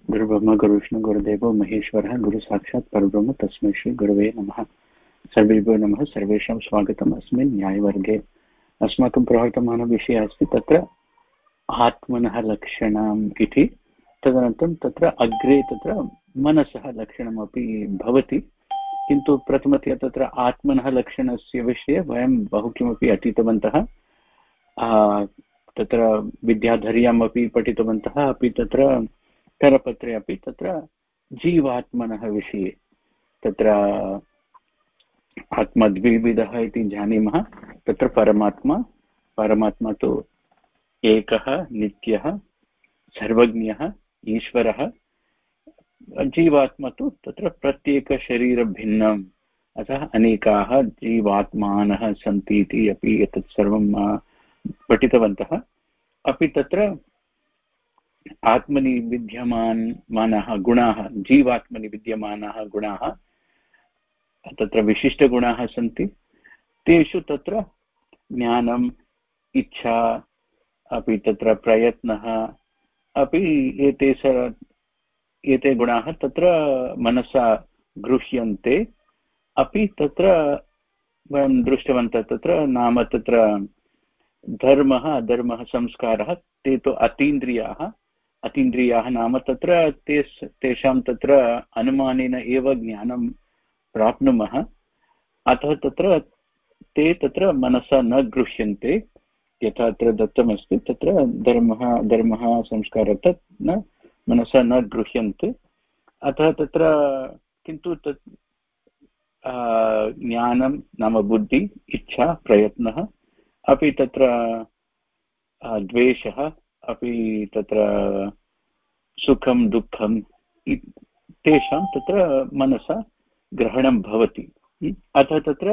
गुरुब्रह्म गुरुविष्णु गुरुदेवो महेश्वरः गुरुसाक्षात् परब्रह्म तस्मै श्री गुरवे नमः। सर्वेभ्यो नमः। सर्वेषां स्वागतम् अस्मिन् न्यायवर्गे। अस्माकं प्रवर्तमानः विषयः अस्ति तत्र आत्मनः लक्षणम् इति। तदनन्तरं तत्र अग्रे तत्र मनसः लक्षणमपि भवति, किन्तु प्रथमतया तत्र आत्मनः लक्षणस्य विषये वयं बहु किमपि अटितवन्तः। तत्र विद्याधर्यामपि पठितवन्तः, अपि तत्र करपत्रे अपि तत्र जीवात्मनः विषये तत्र आत्मा द्विविधः इति जानीमः। तत्र परमात्मा तु एकः नित्यः सर्वज्ञः ईश्वरः। जीवात्मा तु तत्र प्रत्येकशरीरभिन्नम्, अतः अनेकाः जीवात्मानः सन्ति इति अपि एतत् सर्वं पठितवन्तः। अपि तत्र आत्मनि विद्यमानाः गुणाः, जीवात्मनि विद्यमानाः गुणाः तत्र विशिष्टगुणाः सन्ति। तेषु तत्र ज्ञानम्, इच्छा, अपि तत्र प्रयत्नः अपि एते गुणाः तत्र मनसा गृह्यन्ते। अपि तत्र वयं दृष्टवन्तः तत्र नाम तत्र धर्मः अधर्मः संस्कारः ते तु अतीन्द्रियाः नाम तत्र तेषां तत्र अनुमानेन एव ज्ञानं प्राप्नुमः। अतः तत्र ते तत्र मनसा न गृह्यन्ते। यथा अत्र दत्तमस्ति तत्र धर्मः संस्कारः तत् न मनसा न गृह्यन्ते। अतः तत्र किन्तु तत् ज्ञानं नाम बुद्धि, इच्छा, प्रयत्नः, अपि तत्र द्वेषः, अपि तत्र सुखं दुःखं तेषां तत्र मनसा ग्रहणं भवति। अतः तत्र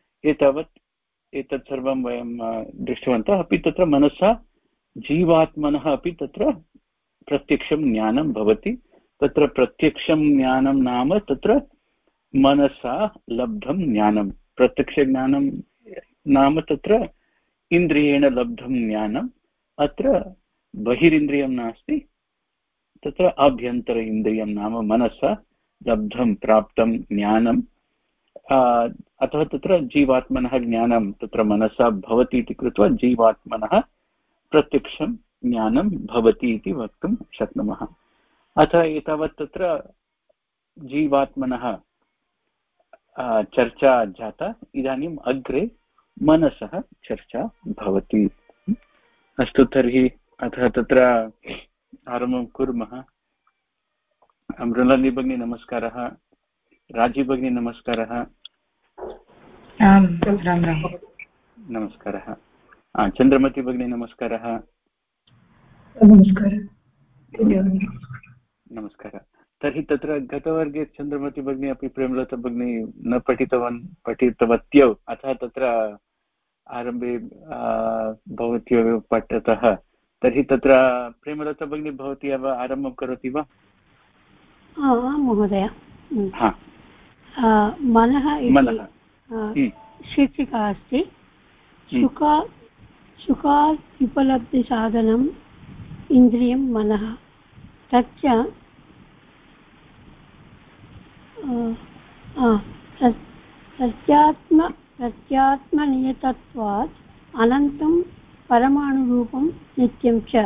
एतत् सर्वं वयं दृष्टवन्तः। अपि तत्र मनसा जीवात्मनः अपि तत्र प्रत्यक्षं ज्ञानं भवति। तत्र प्रत्यक्षं ज्ञानं नाम तत्र मनसा लब्धं ज्ञानं। प्रत्यक्षज्ञानं नाम तत्र इन्द्रियेण लब्धं ज्ञानम्। अत्र बहिरिन्द्रियं नास्ति, तत्र आभ्यन्तर इन्द्रियं नाम मनसा लब्धं प्राप्तं ज्ञानम्। अतः तत्र जीवात्मनः ज्ञानं तत्र मनसा भवति इति कृत्वा जीवात्मनः प्रत्यक्षं ज्ञानं भवति इति वक्तुं शक्नुमः। अतः एतावत् तत्र जीवात्मनः चर्चा जाता। इदानीम् अग्रे मनसः चर्चा भवति। अस्तु, तर्हि अतः तत्र आरम्भं कुर्मः। मृणालिनी भगिनी नमस्कारः। राजी भगिनी नमस्कारः। नमस्कारः। चन्द्रमती भगिनी नमस्कारः। नमस्कारः। तर्हि तत्र गतवर्गे चन्द्रमती भगिनी अपि प्रेमलता भगिनी न पठितवत्यौ, अतः तत्र आरम्भे भवत्येव पठतः। तर्हि तत्र प्रेमलता भगिनी भवती एव आरम्भं करोति वा? महोदय। मनः इति शीर्षिका अस्ति। सुखात् उपलब्धिसाधनम् इन्द्रियं मनः। तच्च प्रत्यात्मनियतत्वात् अनन्तं परमाणुरूपं नित्यं च।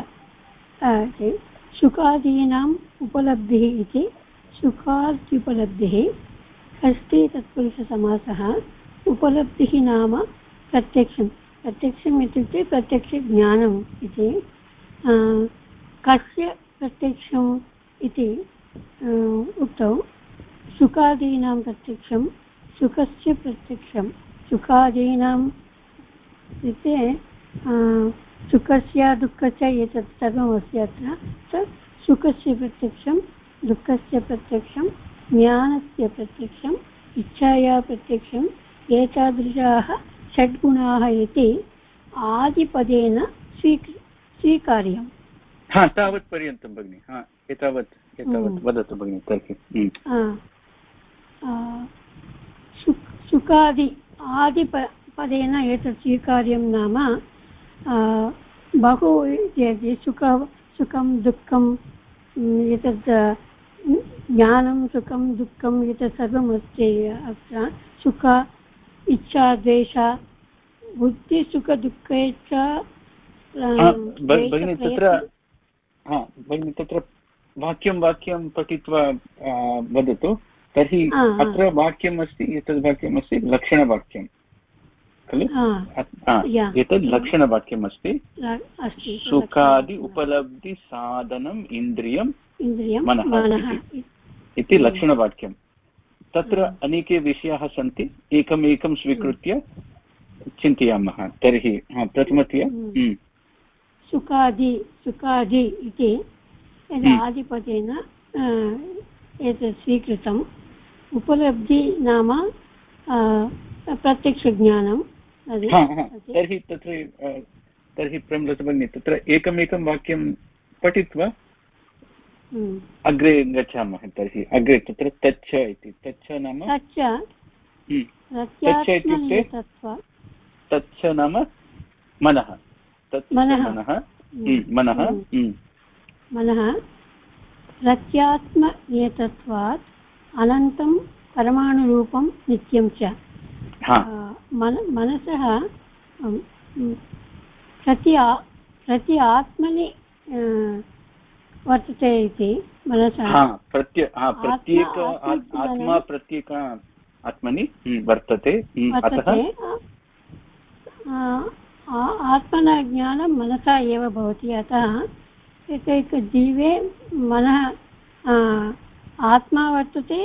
सुखादीनाम् उपलब्धिः इति सुखाद्युपलब्धिः। षष्ठी तत्पुरुषसमासः। उपलब्धिः नाम प्रत्यक्षम् इत्युक्ते प्रत्यक्षज्ञानम् इति। कस्य प्रत्यक्षम् इति उक्तौ सुखादीनां प्रत्यक्षं, सुखस्य प्रत्यक्षं। सुखादीनाम् इत्युक्ते सुखस्य दुःखस्य एतत् सर्वमस्ति अत्र। सुखस्य प्रत्यक्षं, दुःखस्य प्रत्यक्षं, ज्ञानस्य प्रत्यक्षम्, इच्छाया प्रत्यक्षम्, एतादृशाः षड्गुणाः इति आदिपदेन स्वीकार्यम्। तावत् पर्यन्तं भगिनि। एतावत् वदतु भगिनि तर्हि। सुखादि आदिपदेन एतत् स्वीकार्यं नाम बहु सुखं दुःखं एतत् ज्ञानं सुखं दुःखम् एतत् सर्वम् अस्ति अत्र सुख इच्छा द्वेष बुद्धि सुख दुःखे च भगिनी तत्र वाक्यं पठित्वा वदतु तर्हि अत्र वाक्यम् अस्ति एतद् वाक्यम् अस्ति लक्षणवाक्यं खलु एतद् लक्षणवाक्यम् अस्ति सुखादि उपलब्धि साधनम् इन्द्रियं मनः इति लक्षणवाक्यं तत्र अनेके विषयाः सन्ति एकमेकं स्वीकृत्य चिन्तयामः तर्हि प्रथमतया सुखादि इति आदिपदेन एतत् स्वीकृतम् उपलब्धि नाम प्रत्यक्षज्ञानं तर्हि प्रमलतभगिनी तत्र एकमेकं वाक्यं पठित्वा अग्रे गच्छामः तर्हि अग्रे तत्र तच्च इति तच्च नाम तच्च इत्युक्ते तच्च नाम मनः मनः प्रत्यात्मनियतत्वात् अनन्तं परमाणुरूपं नित्यं च मनसः प्रति आत्मनि वर्तते इति मनसः प्रत्येक आत्मा प्रत्येक आत्मनि वर्तते अतः आत्मनः ज्ञानं मनसा एव भवति अतः एकैकजीवे मनः आत्मा वर्तते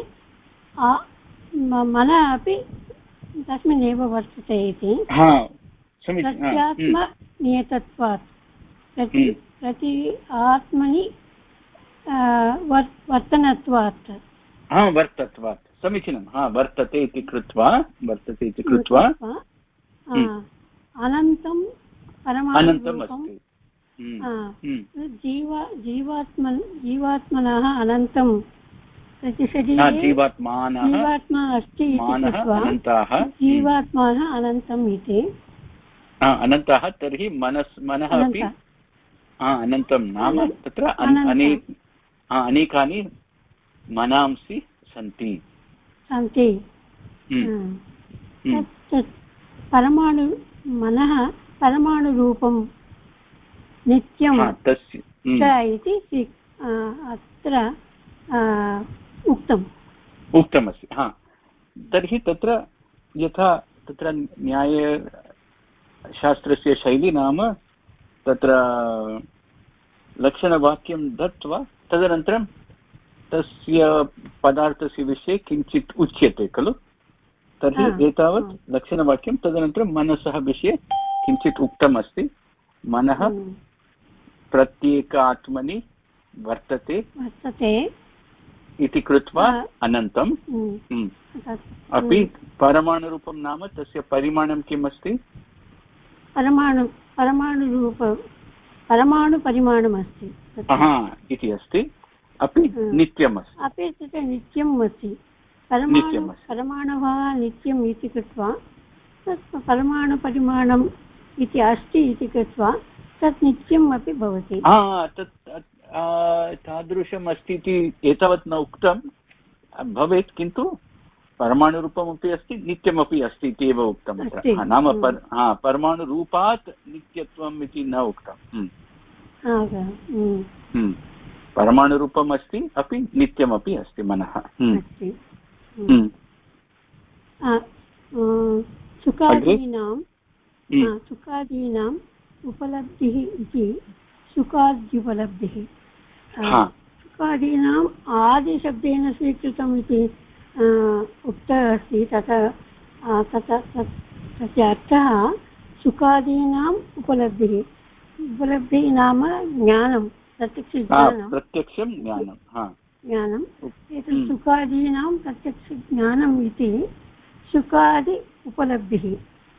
मनः अपि तस्मिन्नेव वर्तते इति प्रत्यात्मनियतत्वात् प्रति आत्मनि वर्तनत्वात् समीचीनं वर्तते इति कृत्वा अनन्तं परमाणुरूपं जीवात्मनः अनन्तं जीवात्मा अस्ति इति कृत्वा जीवात्मानः अनन्तम् इति अनन्तः तर्हि मनः अपि अनन्तं नाम तत्र अनेकानि मनांसि सन्ति मनः परमाणुरूपं नित्यं च इति अत्र उक्तमस्ति तर्हि तत्र यथा तत्र न्यायशास्त्रस्य शैली नाम तत्र लक्षणवाक्यं दत्वा तदनन्तरं तस्य पदार्थस्य विषये किञ्चित् उच्यते खलु तर्हि एतावत् लक्षणवाक्यं तदनन्तरं मनसः विषये किञ्चित् उक्तमस्ति मनः प्रत्येकात्मनि वर्तते इति कृत्वा अनन्तम् अपि परमाणुरूपं नाम तस्य परिमाणं किम् अस्ति परमाणुपरिमाणमस्ति इति अस्ति अपि नित्यमस्ति अपि तत् नित्यम् अस्ति परमाणुः नित्यम् इति कृत्वा तत् परमाणुपरिमाणम् इति अस्ति इति कृत्वा तत् नित्यम् अपि भवति तादृशम् अस्ति इति एतावत् न उक्तं भवेत् किन्तु परमाणुरूपमपि अस्ति नित्यमपि अस्ति इति एव उक्तम् अत्र नाम परमाणुरूपात् नित्यत्वम् इति न उक्तम् परमाणुरूपम् अस्ति अपि नित्यमपि अस्ति मनः सुखादीनाम् उपलब्धिः इति सुखाद्युपलब्धिः सुखादीनाम् आदिशब्देन स्वीकृतम् इति उक्तः अस्ति तस्य अर्थः सुखादीनाम् उपलब्धिः नाम ज्ञानं प्रत्यक्षं ज्ञानं एतत् सुखादीनां प्रत्यक्षज्ञानम् इति सुखादि उपलब्धिः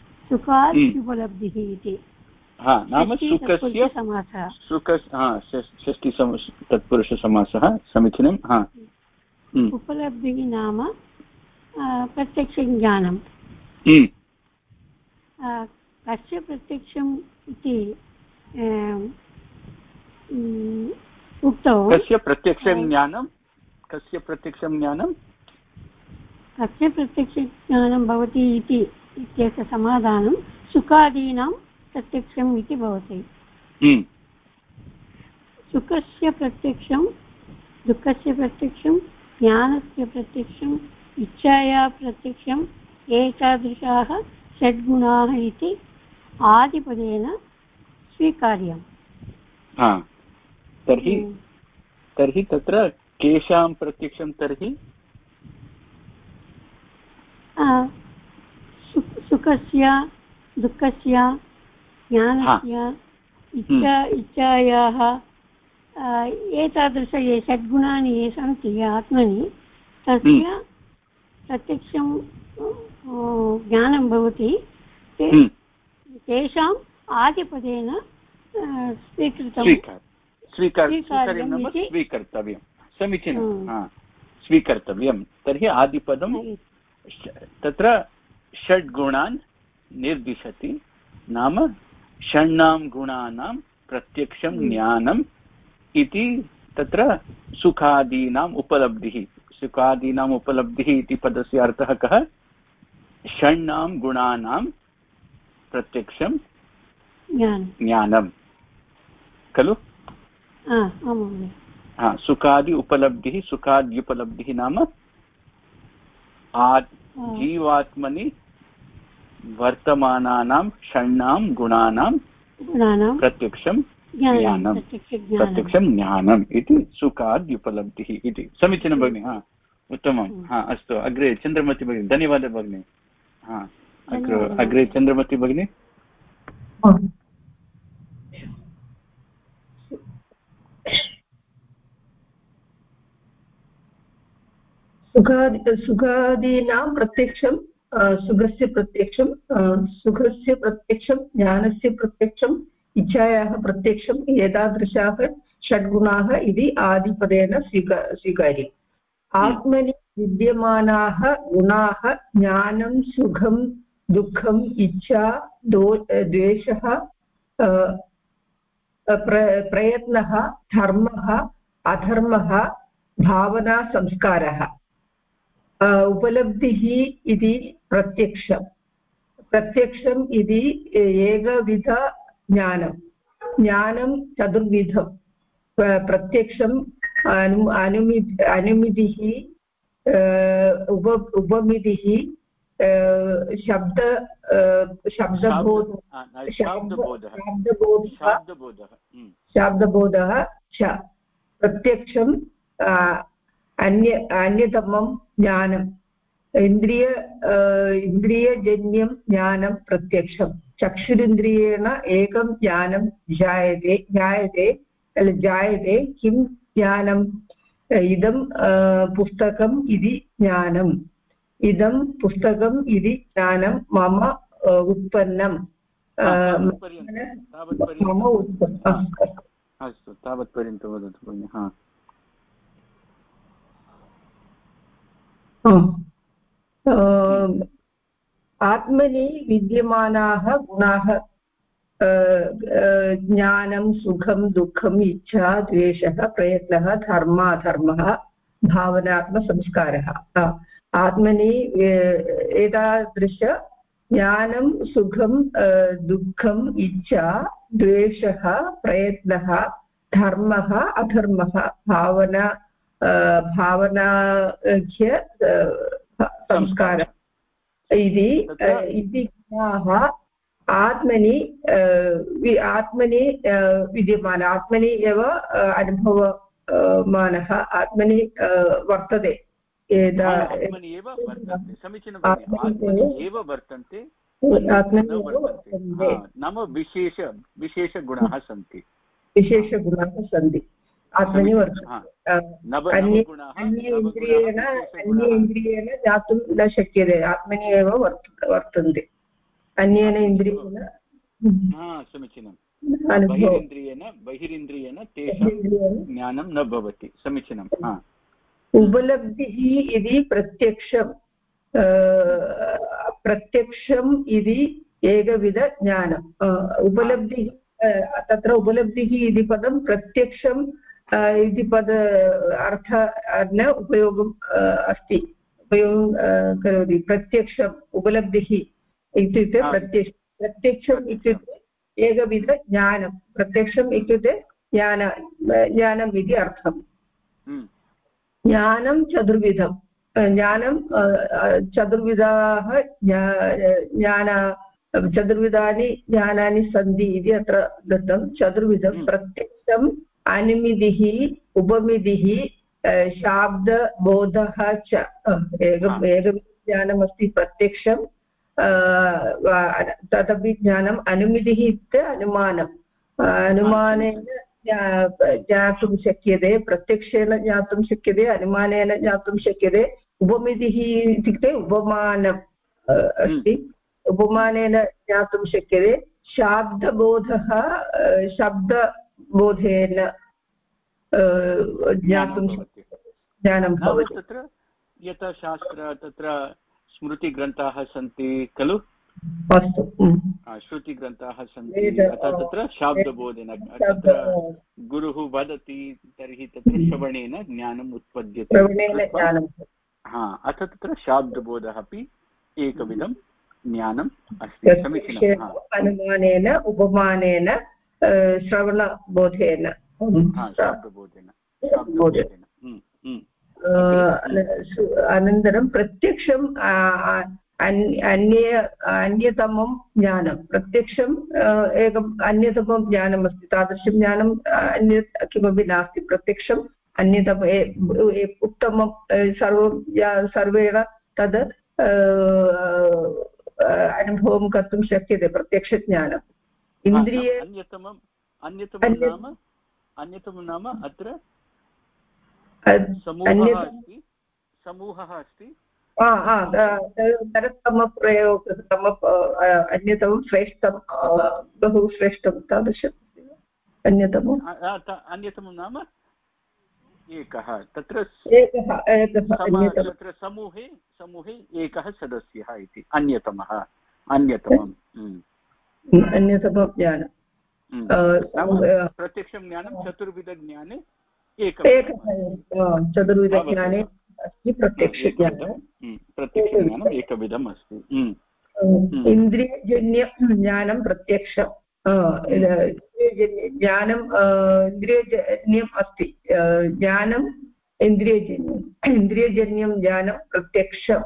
इति नाम सुखस्य षष्ठी तत्पुरुषसमासः समीचीनं उपलब्धिः नाम प्रत्यक्षज्ञानं कस्य प्रत्यक्षम् इति उक्तवान्। कस्य प्रत्यक्षं ज्ञानं, कस्य प्रत्यक्षं ज्ञानं, कस्य प्रत्यक्षज्ञानं भवति इति इत्यस्य समाधानं सुखादीनां प्रत्यक्षम् इति भवति। सुखस्य प्रत्यक्षं, दुःखस्य प्रत्यक्षं, ज्ञानस्य प्रत्यक्षम्, इच्छाया प्रत्यक्षम्, एतादृशाः षड्गुणाः इति आदिपदेन स्वीकार्यम्। तर्हि तत्र केषां प्रत्यक्षं, तर्हि सुखस्य, दुःखस्य, ज्ञानस्य, इच्छायाः, एतादृश ये षड्गुणानि ये सन्ति आत्मनि, तस्य प्रत्यक्षं ज्ञानं भवति। तेषाम् आदिपदेन स्वीकर्तव्यं। समीचीनं, स्वीकर्तव्यं। तर्हि आदिपदं तत्र षड्गुणान् निर्दिशति, नाम षण्णां गुणानां प्रत्यक्षं ज्ञानम् इति तत्र सुखादीनाम् उपलब्धिः। सुखादीनाम् उपलब्धिः इति पदस्य अर्थः कः? षण्णां गुणानां प्रत्यक्षं ज्ञानं खलु? सुखादि उपलब्धिः, सुखाद्युपलब्धिः नाम जीवात्मनि वर्तमानानां षण्णां गुणानां प्रत्यक्षं ज्ञानम् इति सुखाद्युपलब्धिः इति। समीचीनं भगिनि, उत्तमं। अस्तु, अग्रे चन्द्रमति भगिनी। धन्यवादः भगिनि। अग्रे चन्द्रमति भगिनी। सुखादीनां प्रत्यक्षं, सुखस्य प्रत्यक्षं, सुखस्य प्रत्यक्षं, ज्ञानस्य प्रत्यक्षम्, इच्छायाः प्रत्यक्षम्, एतादृशाः षड्गुणाः इति आदिपदेन स्वीकार्यम्। आत्मनि विद्यमानाः गुणाः ज्ञानं, सुखं, दुःखम्, इच्छा, द्वेषः, प्रयत्नः, धर्मः, अधर्मः, भावना, संस्कारः। उपलब्धिः इति प्रत्यक्षम् इति एकविध ज्ञानं, ज्ञानं चतुर्विधं। प्रत्यक्षम्, अनुमितिः, उपमितिः, शाब्दबोधः च। प्रत्यक्षम् अन्यतमं ज्ञानम्, इन्द्रियजन्यं ज्ञानं प्रत्यक्षं। चक्षुरिन्द्रियेण एकं ज्ञानं जायते किं ज्ञानम्? इदं पुस्तकम् इति ज्ञानम्, इदं पुस्तकम् इति ज्ञानं मम उत्पन्नं, मम उत्पन्नम्। अस्तु, तावत्पर्यन्तं वदतु भगिनि। आत्मनि विद्यमानाः गुणाः ज्ञानं, सुखं, दुःखम्, इच्छा, द्वेषः, प्रयत्नः, धर्मः, भावनात्मसंस्कारः। आत्मनि एतादृश ज्ञानं, सुखं, दुःखम्, इच्छा, द्वेषः, प्रयत्नः, धर्मः, अधर्मः, भावनाख्य संस्कारः इति गुणाः आत्मनि विद्यमान, आत्मनि एव अनुभवमानः, आत्मनि वर्तते। नाम विशेषगुणाः सन्ति, आत्मनि वर्तते। अन्येन्द्रियेण जातुं न शक्यते, आत्मनि एव वर्तन्ते। अन्येन इन्द्रियेण समीचीनं, बहिरिन्द्रियेण तेषां ज्ञानं न भवति। समीचीनं। उपलब्धिः इति प्रत्यक्षम् इति एकविध ज्ञानम्। उपलब्धिः, तत्र उपलब्धिः इति पदं प्रत्यक्षम् इति पद अर्थ न उपयोगम् अस्ति उपयोगं करोति प्रत्यक्षम् उपलब्धिः इत्युक्ते प्रत्यक्षम् इत्युक्ते एकविधज्ञानं प्रत्यक्षम् इत्युक्ते ज्ञानम् इति अर्थम् ज्ञानं चतुर्विधं ज्ञानं चतुर्विधाः चतुर्विधानि ज्ञानानि सन्ति इति अत्र दत्तं चतुर्विधं प्रत्यक्षम् अनुमितिः उपमितिः शाब्दबोधः च एकज्ञानमस्ति प्रत्यक्षं तदपि ज्ञानम् अनुमितिः इत्युक्ते अनुमानेन ज्ञातुं शक्यते प्रत्यक्षेण ज्ञातुं शक्यते अनुमानेन ज्ञातुं शक्यते उपमितिः इत्युक्ते उपमानम् अस्ति उपमानेन ज्ञातुं शक्यते शाब्दबोधः शब्दबोधेन ज्ञानं भवति तत्र यथा शास्त्र तत्र स्मृतिग्रन्थाः सन्ति खलु अस्तु श्रुतिग्रन्थाः सन्ति अतः तत्र शाब्दबोधेन तत्र गुरुः वदति तर्हि तत्र श्रवणेन ज्ञानम् उत्पद्यते अतः तत्र शाब्दबोधः अपि एकविधं ज्ञानम् अस्ति समीचीनम् अनुमानेन उपमानेन श्रवणबोधेन शाब्दबोधेन अनन्तरं प्रत्यक्षम् अन्यतमं ज्ञानं प्रत्यक्षम् एकम् अन्यतमं ज्ञानमस्ति तादृशं ज्ञानम् अन्यत् किमपि नास्ति प्रत्यक्षम् अन्यतम उत्तमं सर्वेण तद् अनुभवं कर्तुं शक्यते प्रत्यक्षज्ञानम् इन्द्रिय अन्यतमं नाम अत्र समूहः अस्ति तरतमप्रयोगः अन्यतमं श्रेष्ठं बहु श्रेष्ठं तादृशम् अन्यतमं नाम एकः तत्र समूहे एकः सदस्यः इति अन्यतमं ज्ञानं प्रत्यक्षं ज्ञानं चतुर्विधज्ञाने चतुर्विधज्ञाने अस्ति प्रत्यक्षज्ञानम् एकविधम् अस्ति इन्द्रियजन्यं ज्ञानं प्रत्यक्षं ज्ञानं इन्द्रियजन्यम् अस्ति ज्ञानम् इन्द्रियजन्यं ज्ञानं प्रत्यक्षं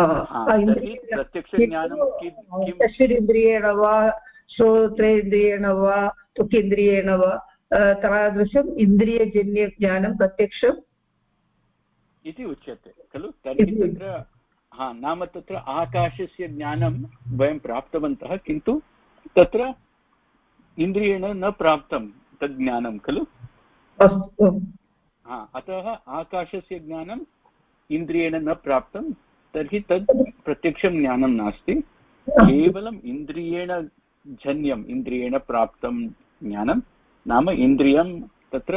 चक्षुरिन्द्रियेण वा श्रोत्रेन्द्रियेण वा त्वक्इन्द्रियेण वा तादृशम् इन्द्रियजन्यज्ञानं प्रत्यक्षम् इति उच्यते खलु तर्हि तत्र नाम तत्र आकाशस्य ज्ञानं वयं प्राप्तवन्तः किन्तु तत्र इन्द्रियेण न प्राप्तं तद् ज्ञानं खलु अतः आकाशस्य ज्ञानम् इन्द्रियेण न प्राप्तं तर्हि तद् प्रत्यक्षं ज्ञानं नास्ति केवलम् इन्द्रियेण प्राप्तं ज्ञानं नाम इन्द्रियं तत्र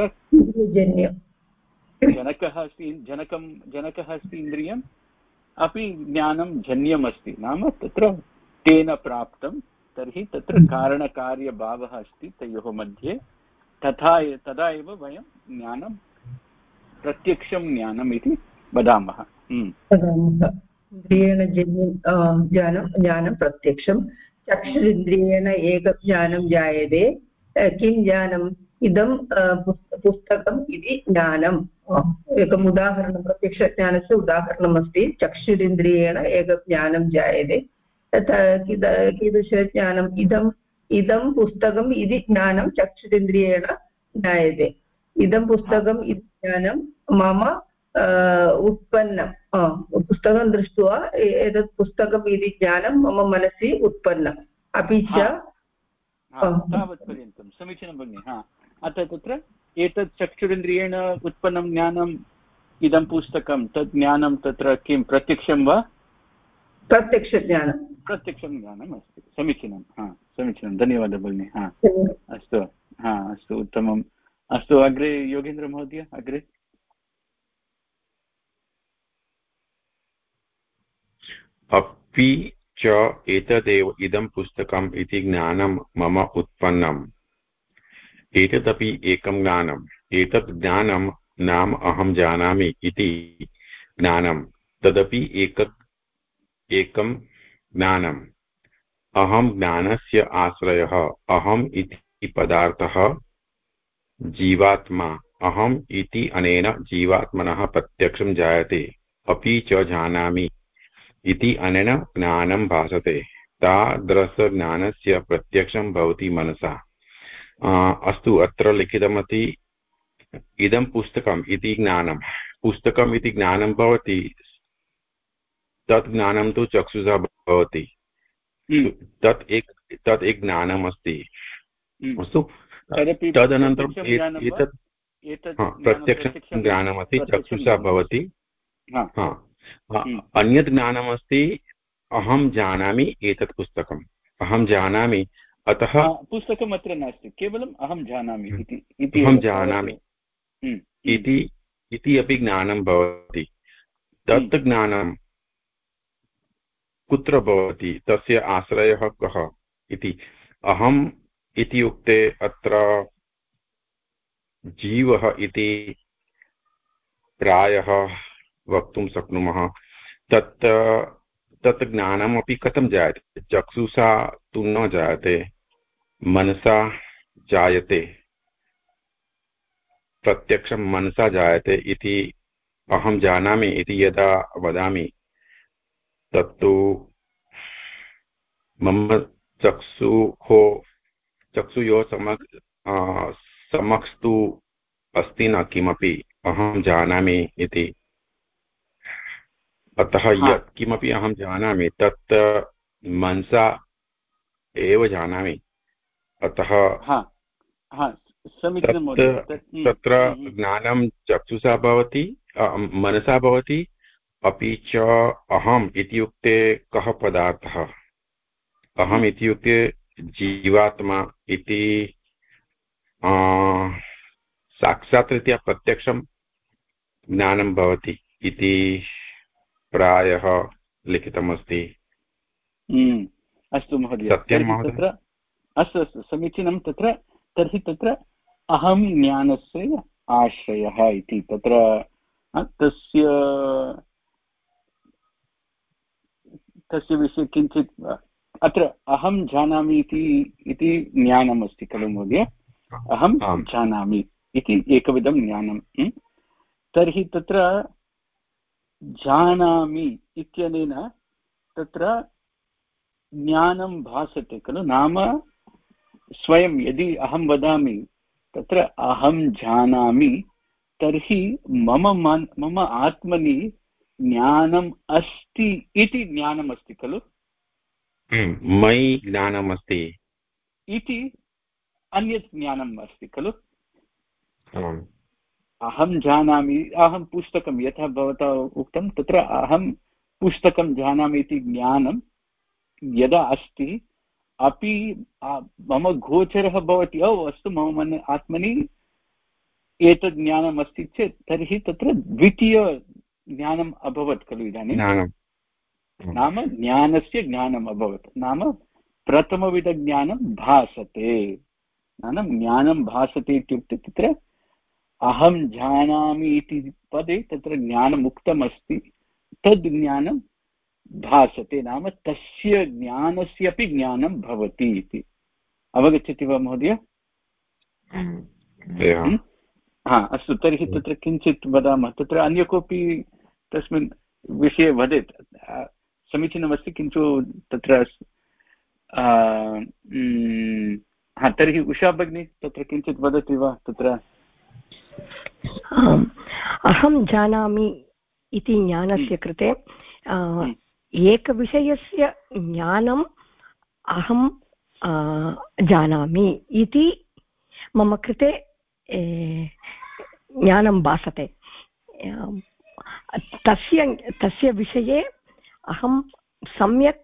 जनकः अस्ति इन्द्रियम् अपि ज्ञानं जन्यम् अस्ति नाम तत्र तेन प्राप्तं तर्हि तत्र कारणकार्यभावः अस्ति तयोः मध्ये तदा एव वयं ज्ञानं प्रत्यक्षं ज्ञानम् इति वदामः इन्द्रियेण ज्ञानं प्रत्यक्षं चक्षुरिन्द्रियेण एकज्ञानं जायते किं ज्ञानम् इदं पुस्तकम् इति ज्ञानम् एकम् उदाहरणं प्रत्यक्षज्ञानस्य उदाहरणमस्ति चक्षुरिन्द्रियेण एकज्ञानं जायते कीदृशज्ञानम् इदं पुस्तकम् इति ज्ञानं चक्षुरिन्द्रियेण ज्ञायते इदं पुस्तकम् इति ज्ञानं मम उत्पन्नं पुस्तकं दृष्ट्वा एतत् पुस्तकम् इति ज्ञानं मम मनसि उत्पन्नम् अपि च तावत्पर्यन्तं समीचीनं भगिनि अतः तत्र एतत् चक्षुरिन्द्रियेण उत्पन्नं ज्ञानम् इदं पुस्तकं तत् ज्ञानं तत्र किं प्रत्यक्षं वा प्रत्यक्षं ज्ञानम् अस्ति समीचीनं धन्यवादः भगिनि अस्तु उत्तमम् अस्तु अग्रे योगेन्द्रमहोदय अग्रे अपि च एतदेव इदं पुस्तकम् इति ज्ञानं मम उत्पन्नम् एतदपि एकं ज्ञानं एतत् ज्ञानं नाम अहं जानामि इति ज्ञानं तदपि एकं ज्ञानम् अहं ज्ञानस्य आश्रयः अहम् इति पदार्थः जीवात्मा अहम् इति अनेन जीवात्मनः प्रत्यक्षं जायते अपि च जानामि इति अनेन ज्ञानं भासते तादृशज्ञानस्य प्रत्यक्षं भवति मनसा। अस्तु अत्र लिखितमस्ति इदं पुस्तकम् इति ज्ञानं पुस्तकम् इति ज्ञानं भवति तत् ज्ञानं तु चक्षुषा भवति तत् एक ज्ञानम् अस्ति। अस्तु तदनन्तरम् एतत् प्रत्यक्षं ज्ञानमस्ति चक्षुषा भवति। अन्यत् ज्ञानमस्ति अहं जानामि एतत् पुस्तकम् अहं जानामि अतः पुस्तकम् अत्र नास्ति केवलम् अहं जानामि अहं जानामि इति अपि ज्ञानं भवति। तत् ज्ञानं कुत्र भवति तस्य आश्रयः कः इति अहम् इत्युक्ते अत्र जीवः इति प्रायः वक्तुं शक्नुमः। तत् ज्ञानमपि कथं जायते चक्षुषा तु न जायते मनसा जायते प्रत्यक्षं मनसा जायते इति अहं जानामि इति यदा वदामि तत्तु मम चक्षुयोः समक्ष तु अस्ति न किमपि अहं जानामि इति। अतः यत् किमपि अहं जानामि तत् मनसा एव जानामि। अतः तत्र ज्ञानं चक्षुषा भवति मनसा भवति अपि च अहम् इत्युक्ते कः पदार्थः अहम् इत्युक्ते जीवात्मा इति साक्षात् रीत्या प्रत्यक्षं ज्ञानं भवति इति प्रायः लिखितमस्ति। अस्तु महोदय तत्र अस्तु समीचीनं। तर्हि तत्र अहं ज्ञानस्य आश्रयः इति तत्र तस्य विषये किञ्चित् अत्र अहं जानामि इति ज्ञानम् अस्ति खलु महोदय अहं जानामि इति एकविधं ज्ञानं। तर्हि तत्र जानामि इत्यनेन तत्र ज्ञानं भासते खलु नाम स्वयं यदि अहं वदामि तत्र अहं जानामि तर्हि मम आत्मनि ज्ञानम् अस्ति इति ज्ञानम् अस्ति खलु मयि ज्ञानम् अस्ति इति अन्यत् ज्ञानम् अस्ति खलु। अहं जानामि अहं पुस्तकं यथा भवता उक्तं तत्र अहं पुस्तकं जानामि इति ज्ञानं यदा अस्ति अपि मम गोचरः भवति अस्तु मम आत्मनि एतद् ज्ञानम् अस्ति चेत् तर्हि तत्र द्वितीय ज्ञानम् अभवत् खलु इदानीं नाम ज्ञानस्य ज्ञानम् अभवत् नाम प्रथमविधज्ञानं भासते नाम ज्ञानं भासते इत्युक्ते तत्र अहं जानामि इति पदे तत्र ज्ञानम् उक्तमस्ति तद् ज्ञानं भासते नाम तस्य ज्ञानस्यपि ज्ञानं भवति इति अवगच्छति वा महोदय? अस्तु तर्हि तत्र किञ्चित् वदामः तत्र अन्य कोऽपि तस्मिन् विषये वदेत् समीचीनमस्ति किन्तु तत्र तर्हि उषा भगिनी तत्र किञ्चित् वदति वा तत्र? अहं जानामि इति ज्ञानस्य कृते एकविषयस्य ज्ञानम् अहं जानामि इति मम कृते ज्ञानं भासते तस्य विषये अहं सम्यक्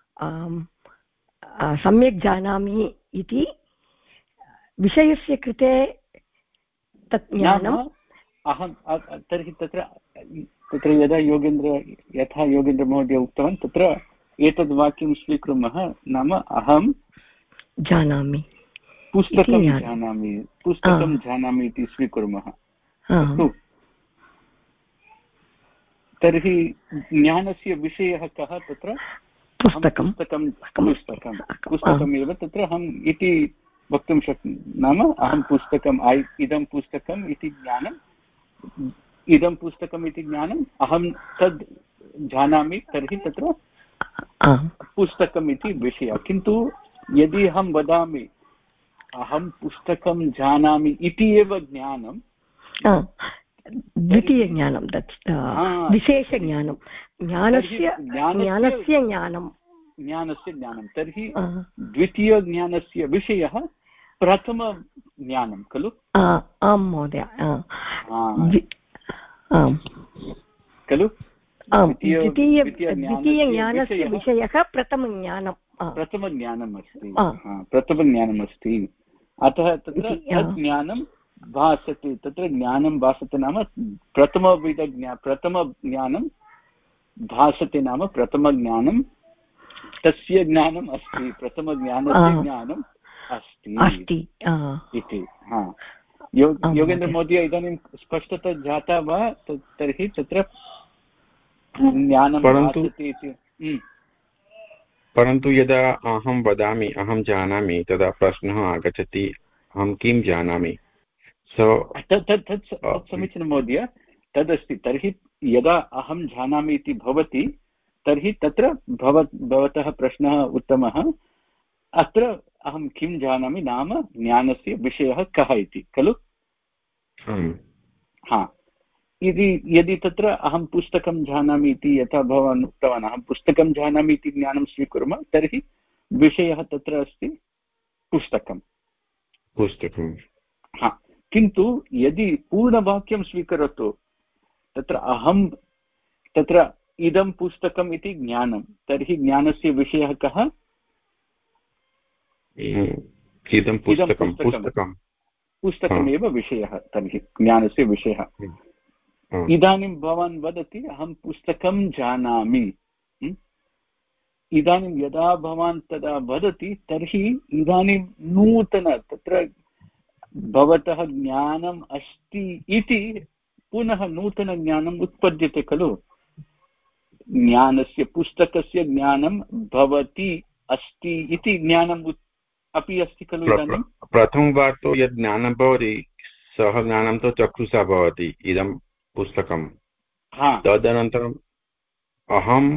जानामि इति विषयस्य कृते तत् ज्ञानम् अहं तर्हि तत्र यथा योगेन्द्रमहोदय उक्तवान् तत्र एतद् वाक्यं स्वीकुर्मः नाम अहं जानामि पुस्तकं जानामि इति स्वीकुर्मः, अस्तु। तर्हि ज्ञानस्य विषयः कः तत्र? पुस्तकमेव तत्र अहम् इति वक्तुं नाम अहं पुस्तकम् इदं पुस्तकम् इति ज्ञानम्, इदं पुस्तकम् इति ज्ञानम्, अहं तद् जानामि, तर्हि तत्र पुस्तकम् इति विषयः। किन्तु यदि अहं वदामि अहं पुस्तकं जानामि इति एव ज्ञानं, द्वितीयज्ञानं, विशेषज्ञानं, ज्ञानस्य ज्ञानं, तर्हि द्वितीयज्ञानस्य विषयः प्रथमज्ञानं खलु? आं महोदय, खलु? द्वितीयज्ञानस्य विषयः प्रथमज्ञानम् अस्ति। अतः तत्र ज्ञानं भासते, तत्र ज्ञानं भासते नाम प्रथमज्ञानं भासते नाम प्रथमज्ञानं तस्य ज्ञानम् अस्ति, प्रथमज्ञानस्य ज्ञानम् अस्ति इति। योगेन्द्रमहोदय, इदानीं स्पष्टता जाता वा? तर्हि तत्र ज्ञानं भासते इति। परन्तु यदा अहं वदामि अहं जानामि, तदा प्रश्नः आगच्छति अहं किं जानामि। तत् समीचीनं महोदय, तदस्ति। तर्हि यदा अहं जानामि इति भवति, तर्हि तत्र भवतः प्रश्नः उत्तमः। अत्र अहं किं जानामि नाम ज्ञानस्य विषयः कः इति खलु? यदि तत्र अहं पुस्तकं जानामि इति यथा भवान् उक्तवान्, अहं पुस्तकं जानामि इति ज्ञानं स्वीकुर्मः, तर्हि विषयः तत्र अस्ति पुस्तकं। किन्तु यदि पूर्णवाक्यं स्वीकरोतु, तत्र इदं पुस्तकम् इति ज्ञानं, तर्हि ज्ञानस्य विषयः कः? पुस्तकमेव विषयः, तर्हि ज्ञानस्य विषयः। इदानीं भवान् वदति अहं पुस्तकं जानामि। इदानीं यदा भवान् तदा वदति, तर्हि इदानीं तत्र भवतः ज्ञानम् अस्ति इति पुनः नूतनज्ञानम् उत्पद्यते खलु? ज्ञानस्य पुस्तकस्य ज्ञानं भवति अस्ति इति ज्ञानम् अपि अस्ति खलु? इदानीं प्रथमवार तु यद् ज्ञानं भवति सः ज्ञानं तु चक्षुषा भवति, इदं पुस्तकं। तदनन्तरम् अहं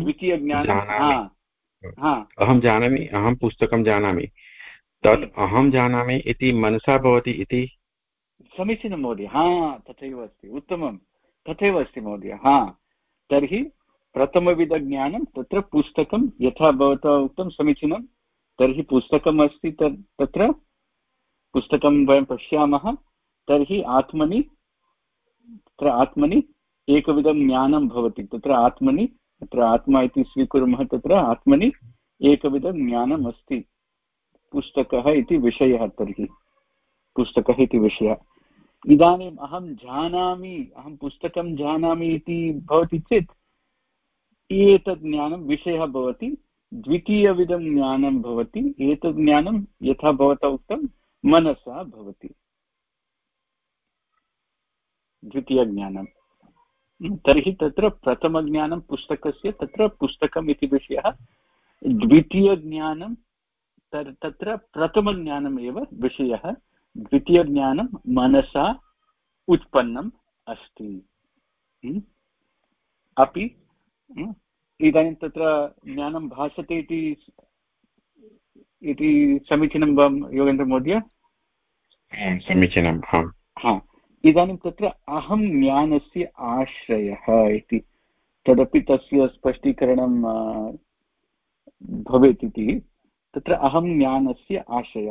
जानामि, अहं पुस्तकं जानामि, तत् अहं जानामि इति मनसा भवति इति। समीचीनं महोदय, तथैव अस्ति, उत्तमं, तथैव अस्ति महोदय। तर्हि प्रथमविधज्ञानं तत्र पुस्तकं, यथा भवता उक्तं समीचीनं। तर्हि पुस्तकम् अस्ति, तत्र पुस्तकं वयं पश्यामः, तर्हि आत्मनि एकविधं ज्ञानं भवति। तत्र आत्मा इति स्वीकुर्मः, तत्र आत्मनि एकविधं ज्ञानम् अस्ति, पुस्तकः इति विषयः। तर्हि पुस्तकः इति विषयः। इदानीम् अहं पुस्तकं जानामि इति भवति चेत् एतत् ज्ञानं विषयः भवति, द्वितीयविधं ज्ञानं भवति। एतत् ज्ञानं यथा भवता उक्तं मनसा भवति, द्वितीयज्ञानं। तर्हि तत्र प्रथमज्ञानं पुस्तकस्य, तत्र पुस्तकम् इति विषयः। द्वितीयज्ञानं तत्र प्रथमज्ञानम् एव विषयः, द्वितीयज्ञानं मनसा उत्पन्नम् अस्ति। अपि इदानीं तत्र ज्ञानं भासते इति समीचीनं वा योगेन्द्रमहोदय? समीचीनं। इदानीं तत्र अहं ज्ञानस्य आश्रयः इति, तदपि तस्य स्पष्टीकरणं भवेत् इति। तत्र अहं ज्ञानस्य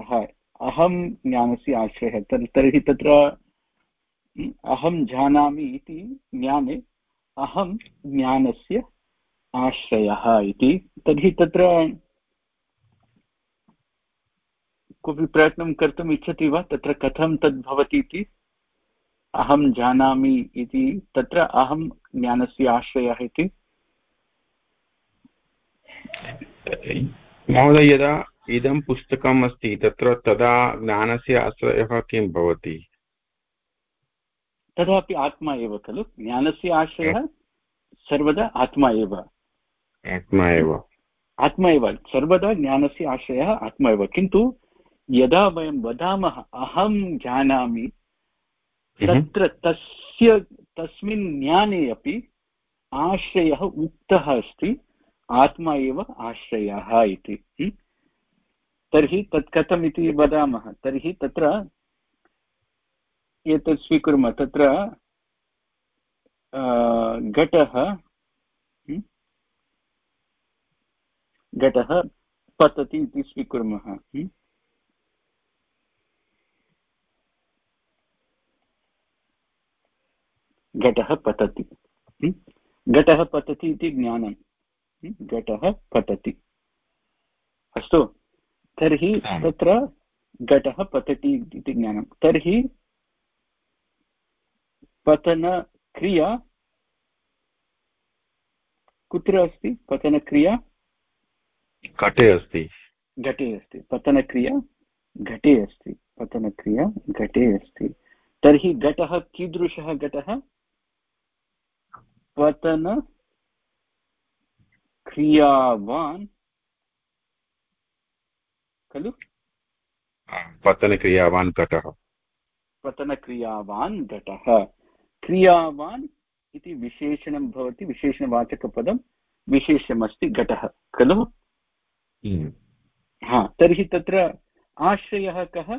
आश्रयः, तर्हि तत्र अहं जानामि इति ज्ञाने अहं ज्ञानस्य आश्रयः इति। तर्हि तत्र कोऽपि प्रयत्नं कर्तुम् इच्छति वा? तत्र कथं तद् भवति इति? अहं जानामि इति, तत्र अहं ज्ञानस्य आश्रयः इति। महोदय, यदा इदं पुस्तकम् अस्ति तत्र तदा ज्ञानस्य आश्रयः किं भवति? तदापि आत्मा एव खलु। ज्ञानस्य आश्रयः सर्वदा आत्मा एव। आत्मा एव सर्वदा ज्ञानस्य आश्रयः आत्मा एव। किन्तु यदा वयं वदामः अहं जानामि, तत्र तस्मिन् ज्ञाने अपि आश्रयः उक्तः अस्ति, आत्मा एव आश्रयः इति। तर्हि तत् कथम् इति वदामः। तर्हि तत्र एतत् स्वीकुर्मः। तत्र घटः पतति इति स्वीकुर्मः। घटः पतति। घटः पतति इति ज्ञानं। घटः पतति। अस्तु। तर्हि तत्र घटः पतति इति ज्ञानं। तर्हि पतनक्रिया कुत्र अस्ति? पतनक्रिया घटे अस्ति। घटे अस्ति। पतनक्रिया घटे अस्ति। पतनक्रिया घटे अस्ति। तर्हि घटः कीदृशः घटः? पतनक्रियावान् खलु? पतनक्रियावान् घटः। पतनक्रियावान् घटः। क्रियावान् इति विशेषणं भवति, विशेषणवाचकपदं, विशेषमस्ति घटः खलु? हा, तर्हि तत्र आश्रयः कः?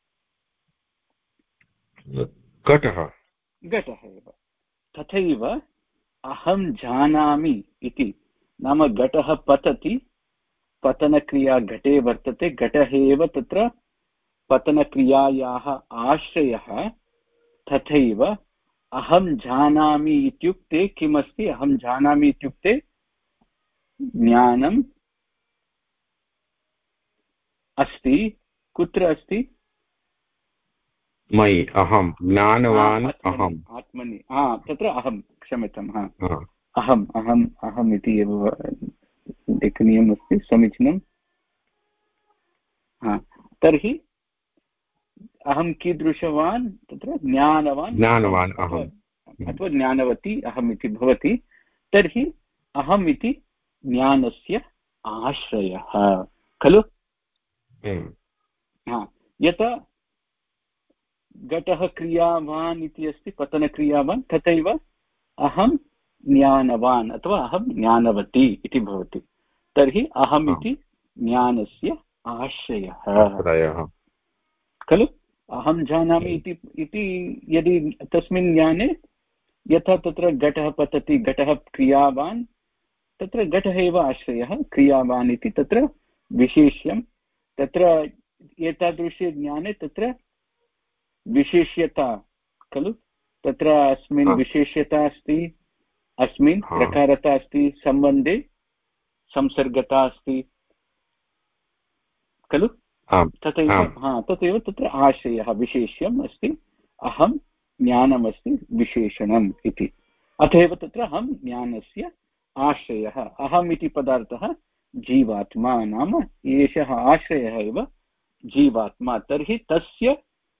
घटः। घटः एव। तथैव अहं जानामि इति, नाम घटः पतति, पतनक्रिया घटे वर्तते, घटः एव तत्र पतनक्रियायाः आश्रयः। तथैव अहं जानामि इत्युक्ते किमस्ति? अहं जानामि इत्युक्ते ज्ञानम् अस्ति। कुत्र अस्ति? मयि। अहं ज्ञानवान्। अहम् आत्मनि। तत्र अहं, क्षम्यतां। अहम् अहम् अहम् इति एव लेखनीयम् अस्ति। समीचीनं। तर्हि अहं कीदृशवान्? तत्र ज्ञानवान् अहम् अथवा ज्ञानवती अहम् इति भवति। तर्हि अहम् इति ज्ञानस्य आश्रयः खलु? यथा घटः क्रियावान् इति अस्ति, पतनक्रियावान्, तथैव अहं ज्ञानवान् अथवा अहं ज्ञानवती इति भवति। तर्हि अहम् इति ज्ञानस्य आश्रयः खलु? अहं जानामि इति यदि तस्मिन् ज्ञाने, यथा तत्र घटः पतति, घटः क्रियावान्, तत्र घटः एव आश्रयः, क्रियावान् इति तत्र विशेष्यं। तत्र एतादृशे ज्ञाने तत्र विशेष्यता खलु? तत्र अस्मिन् विशेष्यता अस्ति, अस्मिन् प्रकारता अस्ति, सम्बन्धे संसर्गता अस्ति खलु? तथैव तत्र आशयः विशेष्यम् अस्ति, अहं ज्ञानमस्ति विशेषणम् इति। अत एव तत्र अहं ज्ञानस्य आश्रयः। अहम् इति पदार्थः जीवात्मा, नाम एषः आश्रयः एव जीवात्मा। तर्हि तस्य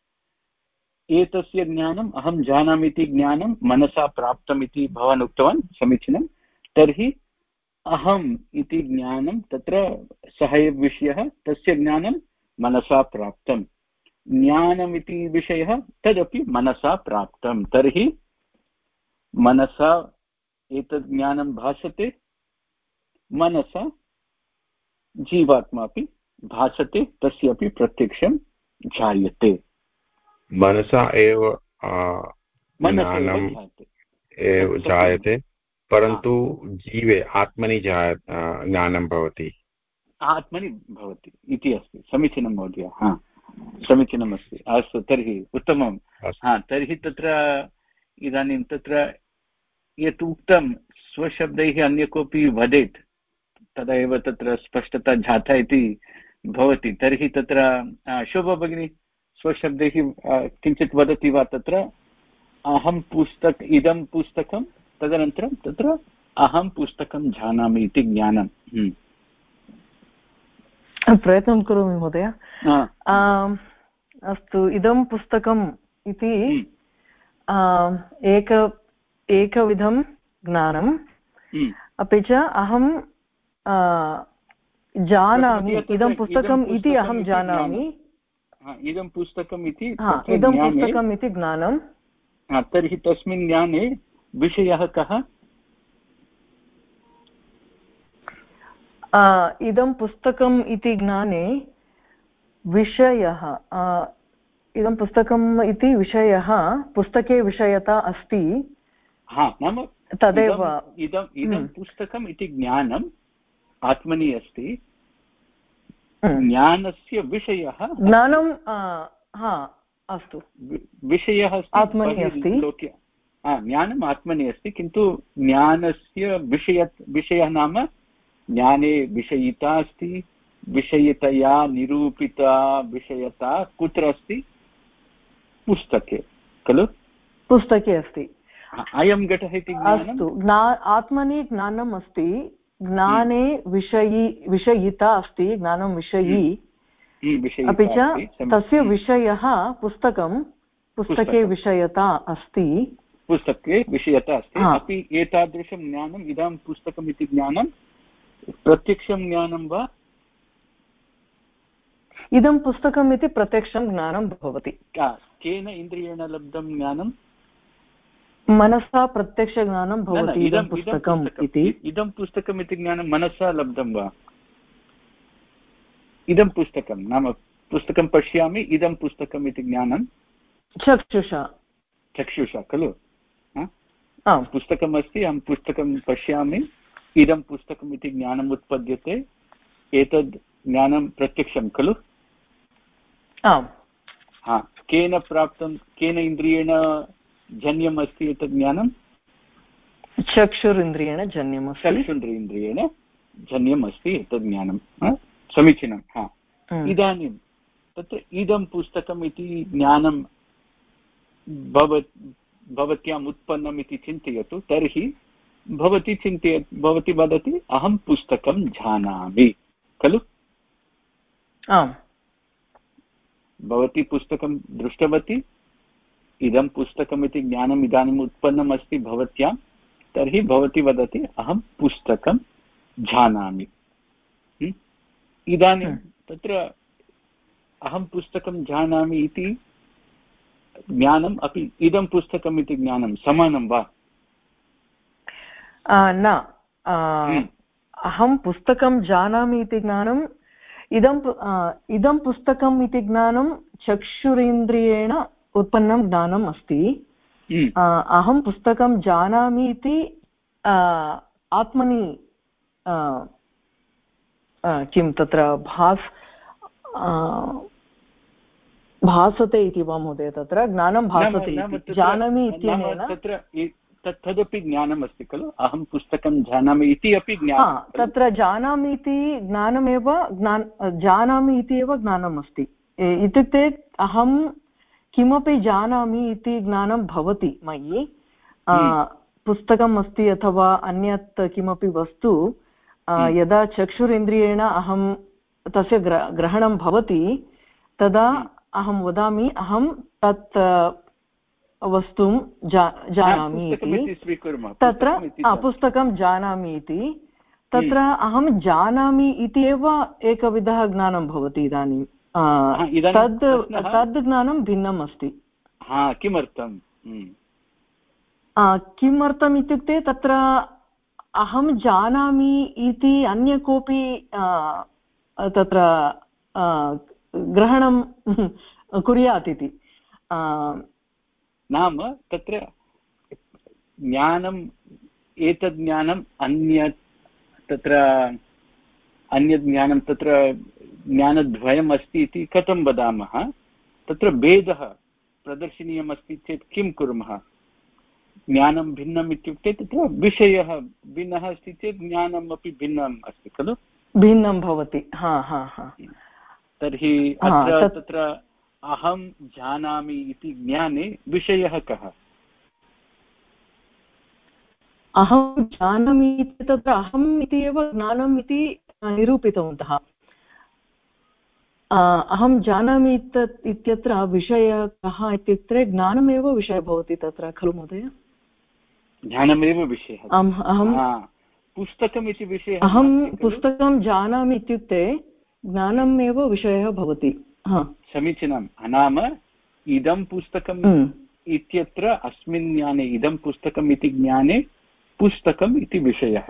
एतस्य ज्ञानम् अहं जानामि इति ज्ञानं मनसा प्राप्तम् इति भवान् उक्तवान्, समीचीनं। तर्हि अहम् इति ज्ञानं तत्र सः एव विषयः, तस्य ज्ञानं मनसा प्राप्तं। ज्ञानमिति विषयः तदपि मनसा प्राप्तं। तर्हि मनसा एतद् ज्ञानं भासते, मनसा जीवात्मापि भासते, तस्यापि प्रत्यक्षं जायते। मनसा एव जायते, परन्तु जीवे आत्मनि ज्ञानं भवति। आत्मनि भवति इति अस्ति। समीचीनं महोदय। समीचीनमस्ति। अस्तु, तर्हि उत्तमं। तर्हि तत्र इदानीं तत्र यत् उक्तं स्वशब्दैः अन्य कोऽपि वदेत्, तदा एव तत्र स्पष्टता जाता इति भवति। तर्हि तत्र शोभा भगिनी स्वशब्दैः किञ्चित् वदति वा? तत्र अहं इदं पुस्तकं, तदनन्तरं तत्र अहं पुस्तकं जानामि इति ज्ञानं। प्रयत्नं करोमि महोदय। अस्तु, इदं पुस्तकम् इति एकविधं ज्ञानम्, अपि च अहं जानामि, इदं पुस्तकम् इति अहं जानामि, इदं पुस्तकम् इति इदं पुस्तकम् इति ज्ञानं। तर्हि तस्मिन् ज्ञाने विषयः कः? इदं पुस्तकम् इति ज्ञाने विषयः, इदं पुस्तकम् इति विषयः, पुस्तके विषयता अस्ति, नाम तदेव इदं पुस्तकम् इति ज्ञानम् आत्मनि अस्ति, ज्ञानस्य विषयः ज्ञानं, अस्तु, विषयः आत्मनि अस्ति, ज्ञानम् आत्मनि अस्ति, किन्तु ज्ञानस्य विषयः नाम ज्ञाने विषयिता अस्ति, विषयितया निरूपिता विषयता कुत्र अस्ति? पुस्तके खलु? पुस्तके अस्ति। अयं घटः इति ज्ञानम्। अस्तु, आत्मनि ज्ञानम् अस्ति, ज्ञाने विषयिता अस्ति, ज्ञानं विषयी, अपि च तस्य विषयः पुस्तकं, पुस्तके विषयता अस्ति, पुस्तके विषयता अस्ति। अपि एतादृशं ज्ञानम् इदं पुस्तकम् इति ज्ञानं प्रत्यक्षं ज्ञानं वा? इदं पुस्तकम् इति प्रत्यक्षं ज्ञानं भवति। केन इन्द्रियेण लब्धं ज्ञानं? मनसा प्रत्यक्षज्ञानं भवति। इदं पुस्तकम् इति, इदं पुस्तकम् इति ज्ञानं मनसा लब्धं वा? इदं पुस्तकं नाम पुस्तकं पश्यामि, इदं पुस्तकम् इति ज्ञानं चक्षुषा खलु? पुस्तकम् अस्ति, अहं पुस्तकं पश्यामि, इदं पुस्तकम् इति ज्ञानम् उत्पद्यते, एतद् ज्ञानं प्रत्यक्षं खलु? केन प्राप्तं, केन इन्द्रियेण जन्यम् अस्ति एतत् ज्ञानं? चक्षुरिन्द्रियेण जन्यम् अस्ति। चक्षुरिन्द्रियेण जन्यम् अस्ति एतत् ज्ञानं। समीचीनं। इदानीं तत्र इदं पुस्तकम् इति ज्ञानं भवत्याम् उत्पन्नम् इति चिन्तयतु। तर्हि भवती वदति अहं पुस्तकं जानामि खलु? भवती पुस्तकं दृष्टवती, इदं पुस्तकमिति ज्ञानम् इदानीम् उत्पन्नम् अस्ति भवत्यां, तर्हि भवती वदति अहं पुस्तकं जानामि। इदानीं तत्र अहं पुस्तकं जानामि इति ज्ञानम् अपि इदं पुस्तकम् इति ज्ञानं समानं वा? न, अहं पुस्तकं जानामि इति ज्ञानं, इदं पुस्तकम् इति ज्ञानं चक्षुरेन्द्रियेण उत्पन्नं ज्ञानम् अस्ति। अहं पुस्तकं जानामि इति आत्मनि किं तत्र भासते इति वा महोदय? तत्र ज्ञानं भासते इति जानामि इत्यनेन तदपि ज्ञानम् अस्ति खलु? अहं पुस्तकं जानामि इति अपि ज्ञानं। तत्र जानामि इति ज्ञानमेव, जानामि इति एव ज्ञानम् अस्ति। इत्युक्ते अहं किमपि जानामि इति ज्ञानं भवति मयि। पुस्तकम् अस्ति अथवा अन्यत् किमपि वस्तु यदा चक्षुरेन्द्रियेण अहं तस्य ग्रहणं भवति, तदा अहं वदामि अहं तत् वस्तुं जानामि इति। तत्र पुस्तकं जानामि इति, तत्र अहं जानामि इति एव एकविधः ज्ञानं भवति। इदानीं तद् ज्ञानं भिन्नम् अस्ति। किमर्थं? किमर्थम् इत्युक्ते तत्र अहं जानामि इति अन्य कोऽपि तत्र ग्रहणं कुर्यात् इति नाम तत्र ज्ञानम्, एतद् ज्ञानम् अन्यत्, तत्र अन्यत् ज्ञानं, तत्र ज्ञानद्वयम् अस्ति इति कथं वदामः? तत्र भेदः प्रदर्शनीयमस्ति चेत् किं कुर्मः? ज्ञानं भिन्नम् इत्युक्ते तत्र विषयः भिन्नः अस्ति चेत् ज्ञानम् अपि भिन्नम् अस्ति खलु? भिन्नं भवति। तर्हि अत्र तत्र अहं जानामि इति ज्ञाने विषयः कः? अहं जानामि इति तत्र अहम् इति एव ज्ञानम् इति निरूपितवन्तः। अहं जानामि इत्यत्र विषयः कः इत्युक्ते ज्ञानमेव विषयः भवति तत्र खलु महोदय? ज्ञानमेव विषयः। अहं पुस्तकम् इति विषयः। अहं पुस्तकं जानामि इत्युक्ते ज्ञानमेव विषयः भवति। समीचीनं। नाम इदं पुस्तकम् इत्यत्र अस्मिन् ज्ञाने इदं पुस्तकम् इति ज्ञाने पुस्तकम् इति विषयः।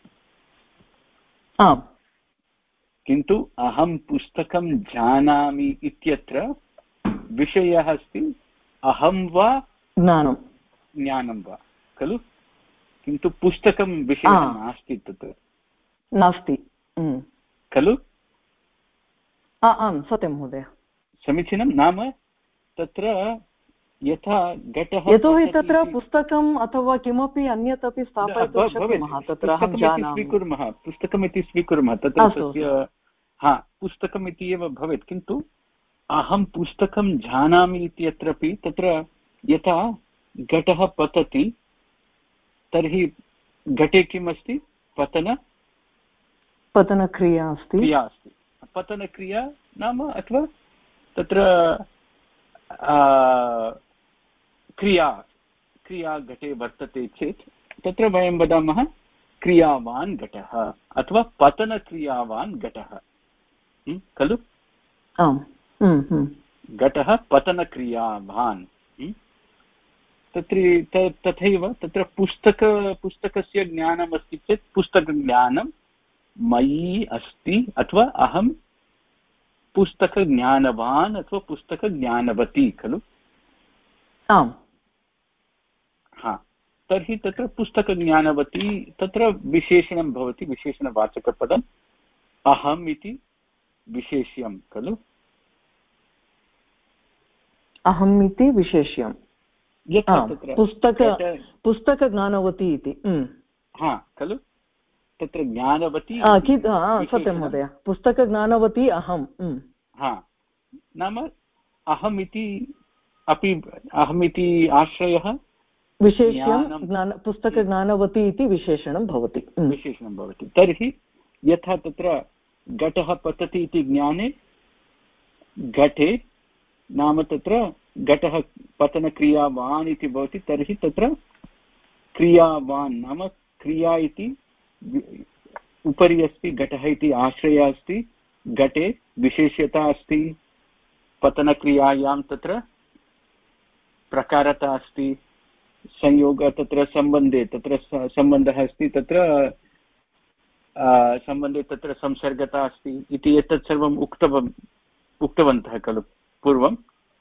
आम्। किन्तु अहं पुस्तकं जानामि इत्यत्र विषयः अस्ति अहं वा ज्ञानं वा खलु। किन्तु पुस्तकं विषयः नास्ति तत्र नास्ति खलु। आम् सत्यं महोदय। समीचीनं। नाम तत्र यथा घटः यतोहि तत्र पुस्तकम् अथवा किमपि अन्यत् अपि स्थापयितुं शक्नुमः तत्र अहं जानामि स्वीकुर्मः पुस्तकमिति स्वीकुर्मः तत्र तस्य पुस्तकम् इति एव भवेत्। किन्तु अहं पुस्तकं जानामि इत्यत्रापि तत्र यथा घटः पतति तर्हि घटे किम् अस्ति पतनक्रिया अस्ति। पतनक्रिया नाम अथवा तत्र क्रिया घटे वर्तते चेत् तत्र वयं वदामः क्रियावान् घटः अथवा पतनक्रियावान् घटः खलु। घटः पतनक्रियावान्। तथैव तत्र पुस्तकस्य ज्ञानम् अस्ति चेत् पुस्तकज्ञानं मयि अस्ति अथवा अहं पुस्तकज्ञानवान् अथवा पुस्तकज्ञानवती खलु। आम्। तर्हि तत्र पुस्तकज्ञानवती तत्र विशेषणं भवति विशेषणवाचकपदम् अहम् इति विशेष्यं खलु। अहम् इति विशेष्यं पुस्तकज्ञानवती इति खलु। तत्र ज्ञानवती सत्यं महोदय पुस्तकज्ञानवती अहं नाम अहमिति आश्रयः विशेष्यं पुस्तकज्ञानवती इति विशेषणं भवति। तर्हि यथा तत्र घटः पतति इति ज्ञाने घटे नाम तत्र घटः पतनक्रियावान् इति भवति। तर्हि तत्र क्रियावान् नाम क्रिया इति उपरि अस्ति घटः इति आश्रयः अस्ति घटे विशेष्यता अस्ति पतनक्रियायां तत्र प्रकारता अस्ति संयोग तत्र सम्बन्धे तत्र सम्बन्धः अस्ति तत्र सम्बन्धे तत्र संसर्गता अस्ति इति एतत् सर्वम् उक्तवन्तः खलु पूर्वम्।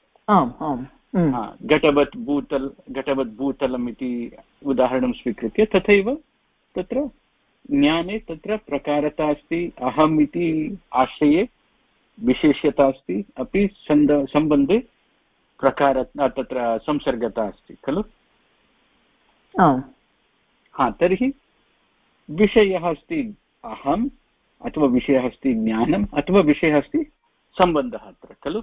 घटवत् भूतलम् इति उदाहरणं स्वीकृत्य तथैव तत्र ज्ञाने तत्र प्रकारता अस्ति अहम् इति आश्रये विशेष्यता अस्ति अपि सम्बन्धे प्रकार तत्र संसर्गता अस्ति खलु। तर्हि विषयः अस्ति अहम् अथवा विषयः अस्ति ज्ञानम् अथवा विषयः अस्ति सम्बन्धः अत्र खलु।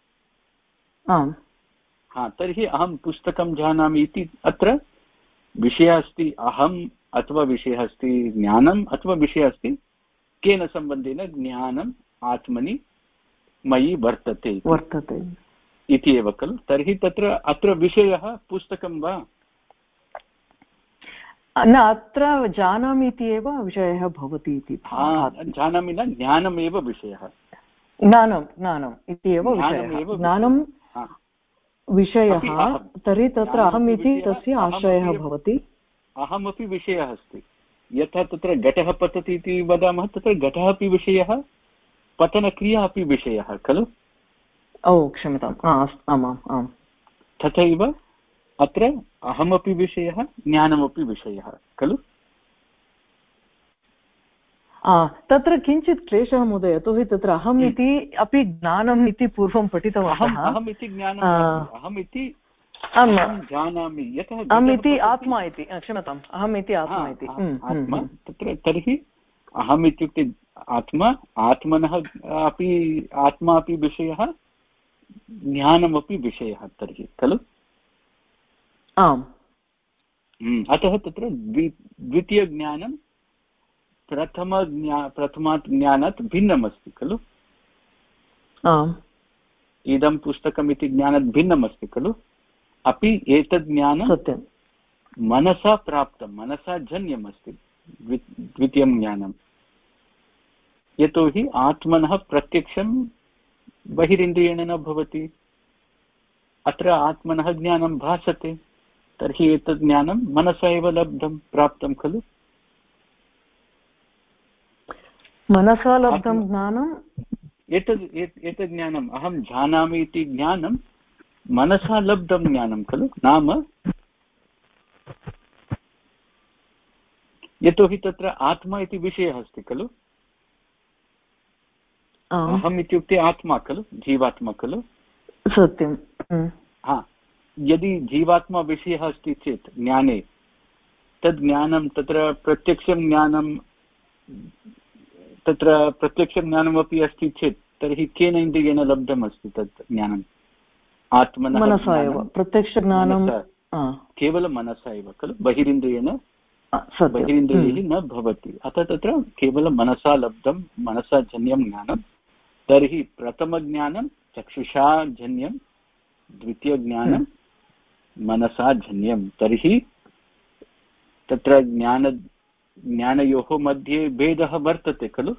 तर्हि अहं पुस्तकं जानामि इति अत्र विषयः अस्ति अहम् अथवा विषयः अस्ति ज्ञानम् अथवा विषयः अस्ति केन सम्बन्धेन ज्ञानम् आत्मनि मयि वर्तते इति एव खलु। तर्हि तत्र अत्र विषयः पुस्तकं वा न अत्र जानामि इति एव विषयः भवति इति जानामि न ज्ञानमेव विषयः ज्ञानम् इति एव ज्ञानं विषयः। तर्हि तत्र अहम् इति तस्य आश्रयः भवति। अहमपि विषयः अस्ति यथा तत्र घटः पतति इति वदामः तत्र घटः अपि विषयः पतनक्रिया अपि विषयः खलु। क्षम्यताम् आम्। तथैव अत्र अहमपि विषयः ज्ञानमपि विषयः खलु। तत्र किञ्चित् क्लेशः महोदय यतोहि तत्र अहम् इति अपि ज्ञानम् इति पूर्वं पठितवन्तः। अहमिति ज्ञानम् अहमिति जानामि यतः अहमिति आत्मा इति क्षम्यताम् अहमिति आत्मा इति तत्र तर्हि अहम् इत्युक्ते आत्मा आत्मनः अपि आत्मा अपि विषयः ज्ञानमपि विषयः तर्हि खलु। आम्। अतः तत्र द्वितीयज्ञानं प्रथमात् ज्ञानात् भिन्नमस्ति खलु। इदं पुस्तकम् इति ज्ञानात् भिन्नम् अस्ति खलु, अपि एतद् ज्ञानं सत्यं मनसा प्राप्तं, मनसा जन्यम् अस्ति द्वितीयं ज्ञानं। यतोहि आत्मनः प्रत्यक्षं बहिरिन्द्रियेण न भवति, अत्र आत्मनः ज्ञानं भासते, तर्हि एतद् ज्ञानं मनसा एव लब्धं प्राप्तं खलु। मनसा लब्धं ज्ञानम् एतद् ज्ञानम् अहं जानामि इति ज्ञानं मनसा लब्धं ज्ञानं खलु, नाम यतोहि तत्र आत्मा इति विषयः अस्ति खलु। अहम् इत्युक्ते आत्मा खलु, जीवात्मा खलु। सत्यं। हा, यदि जीवात्मा विषयः अस्ति चेत् ज्ञाने, तद् ज्ञानं तत्र प्रत्यक्षं ज्ञानमपि अस्ति चेत् तर्हि केन इन्द्रियेण लब्धम् अस्ति तत् ज्ञानम्? आत्मनः मनसा एव प्रत्यक्षज्ञानं केवलं मनसा एव खलु, बहिरिन्द्रियैः न भवति। अतः तत्र केवलं मनसा लब्धं, मनसा जन्यं ज्ञानं। तर्हि प्रथमज्ञानं चक्षुषा जन्यं, द्वितीयज्ञानं मनसा जन्यं। तर्हि तत्र ज्ञानयोः मध्ये भेदः वर्तते खलु।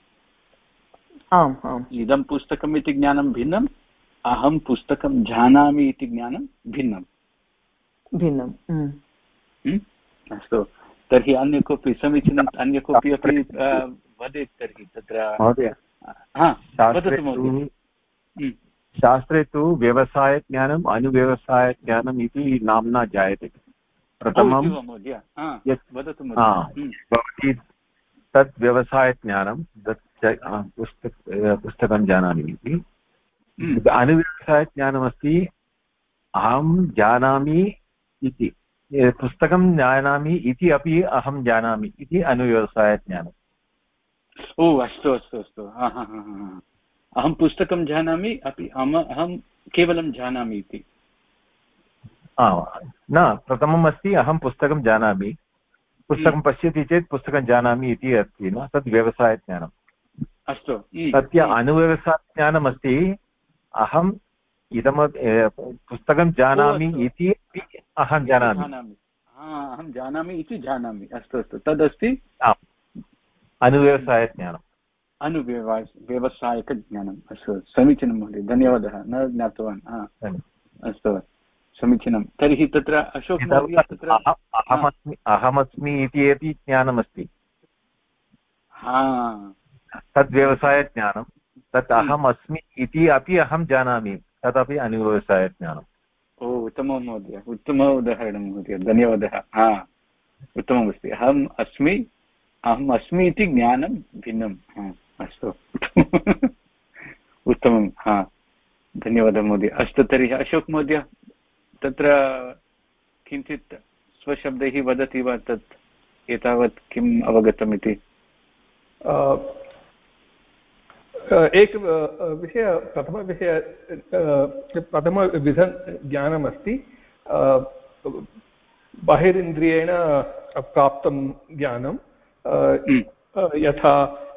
इदं पुस्तकम् इति ज्ञानं भिन्नम्, अहं पुस्तकं जानामि इति ज्ञानं भिन्नम्। अस्तु, तर्हि अन्य कोऽपि समीचीनम्, अन्य कोऽपि अपि वदेत् तर्हि तत्र। शास्त्रे तु व्यवसायज्ञानम् अनुव्यवसायज्ञानम् इति नाम्ना जायते। प्रथमं भवति तत् व्यवसायज्ञानं, पुस्तकं जानामि इति। अनुव्यवसायज्ञानमस्ति अहं जानामि इति, पुस्तकं जानामि इति अपि अहं जानामि इति अनुव्यवसायज्ञानम्। ओ अस्तु अस्तु अस्तु, अहं पुस्तकं जानामि अपि अहं केवलं जानामि इति न, प्रथमम् अस्ति अहं पुस्तकं जानामि, पुस्तकं पश्यति चेत् पुस्तकं जानामि इति अस्ति न, तद् व्यवसायज्ञानम्। अस्तु, तस्य अनुव्यवसायज्ञानमस्ति अहम् इदं पुस्तकं जानामि इति अहं जानामि इति जानामि। अस्तु अस्तु, तदस्ति अनुव्यवसायज्ञानम्, व्यवसायिकज्ञानम्। अस्तु, समीचीनं महोदय, धन्यवादः, न ज्ञातवान्। अस्तु, समीचीनं। तर्हि तत्र अशोक महोदय तत्र अहमस्मि इति अपि ज्ञानमस्ति, तद् व्यवसायज्ञानं। तत् अहम् अस्मि इति अपि अहं जानामि, तदपि अनुव्यवसायज्ञानम्। ओ उत्तमं महोदय, उत्तम उदाहरणं महोदय, धन्यवादः। उत्तममस्ति, अहम् अस्मि इति ज्ञानं भिन्नम्। अस्तु, उत्तमं। धन्यवादः महोदय। अस्तु, तर्हि अशोक महोदय तत्र किञ्चित् स्वशब्दैः वदति वा, तत् एतावत् किम् अवगतम् इति? प्रथमविधज्ञानमस्ति बहिरिन्द्रियेण प्राप्तं ज्ञानं, यथा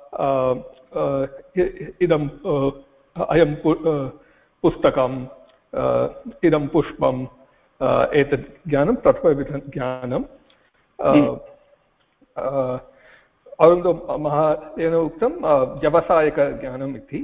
इदं अयं पुस्तकम्, इदं पुष्पम्, एतत् ज्ञानं प्रथमविधज्ञानं। अरुन्दो महोदयेन उक्तं व्यावसायिकज्ञानम् इति।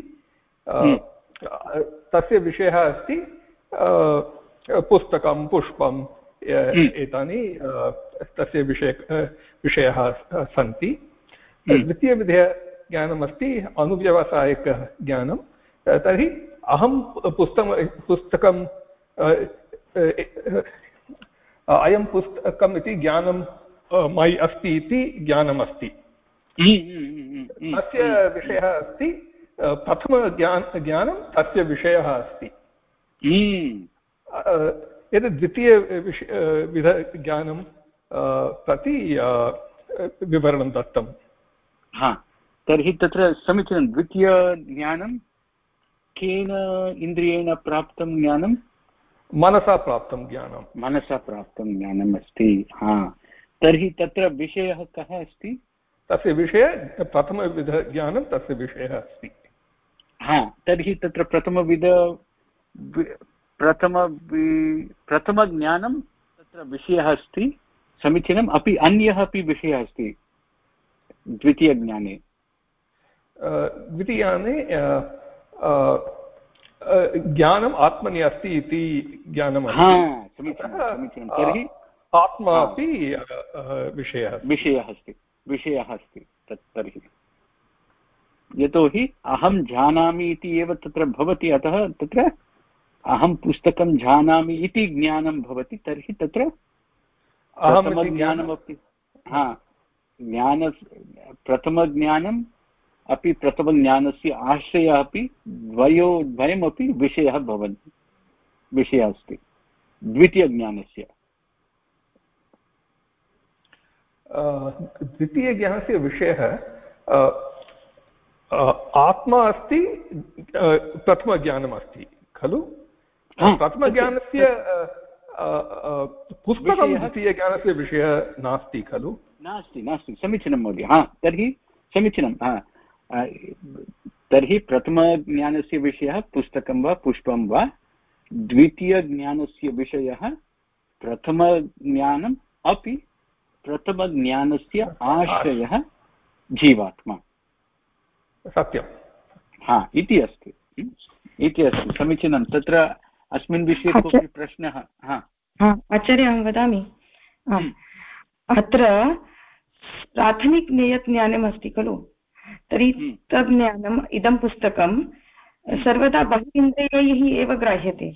तस्य विषयः अस्ति पुस्तकं, पुष्पम्, एतानि तस्य विषयाः सन्ति। द्वितीयविधज्ञानमस्ति अनुव्यावसायिकज्ञानं। तर्हि अहं पुस्तकं अयं पुस्तकम् इति ज्ञानं मयि अस्ति इति ज्ञानमस्ति। तस्य विषयः अस्ति प्रथमज्ञानं, तस्य विषयः अस्ति। एतद् द्वितीयविधज्ञानं प्रति विवरणं दत्तं। तर्हि तत्र समीचीनं। द्वितीयज्ञानं केन इन्द्रियेण प्राप्तं ज्ञानं? मनसा प्राप्तं ज्ञानं। मनसा प्राप्तं ज्ञानम् अस्ति। तर्हि तत्र विषयः कः अस्ति? तस्य विषये प्रथमविधज्ञानं तस्य विषयः अस्ति। हा तर्हि तत्र प्रथमज्ञानं तत्र विषयः अस्ति समीचीनम् अपि अन्यः अपि विषयः अस्ति द्वितीयज्ञाने ज्ञानम् आत्मनि अस्ति इति ज्ञानम् समीचीनं तर्हि आत्मा अपि विषयः अस्ति तर्हि यतोहि अहं जानामि इति एव तत्र भवति अतः तत्र अहं पुस्तकं जानामि इति ज्ञानं भवति तर्हि तत्र प्रथमज्ञानमपि प्रथमज्ञानम् अपि प्रथमज्ञानस्य आश्रयः अपि द्वयमपि विषयः भवन्ति विषयः अस्ति द्वितीयज्ञानस्य द्वितीयज्ञानस्य विषयः आत्मा अस्ति प्रथमज्ञानम् अस्ति खलु प्रथमज्ञानस्य पुस्तकं द्वितीयज्ञानस्य विषयः नास्ति खलु नास्ति समीचीनं महोदय तर्हि समीचीनं तर्हि प्रथमज्ञानस्य विषयः पुस्तकं वा पुष्पं वा द्वितीयज्ञानस्य विषयः प्रथमज्ञानम् अपि प्रथमज्ञानस्य आश्रयः जीवात्मा सत्यं इति अस्ति समीचीनं तत्र अस्मिन् विषये कोऽपि प्रश्नः आचार्य अहं वदामि अत्र प्राथमिकज्ञानम् अस्ति खलु तर्हि तद् ज्ञानम् इदं पुस्तकं सर्वदा बहिरिन्द्रियैः एव ग्राह्यते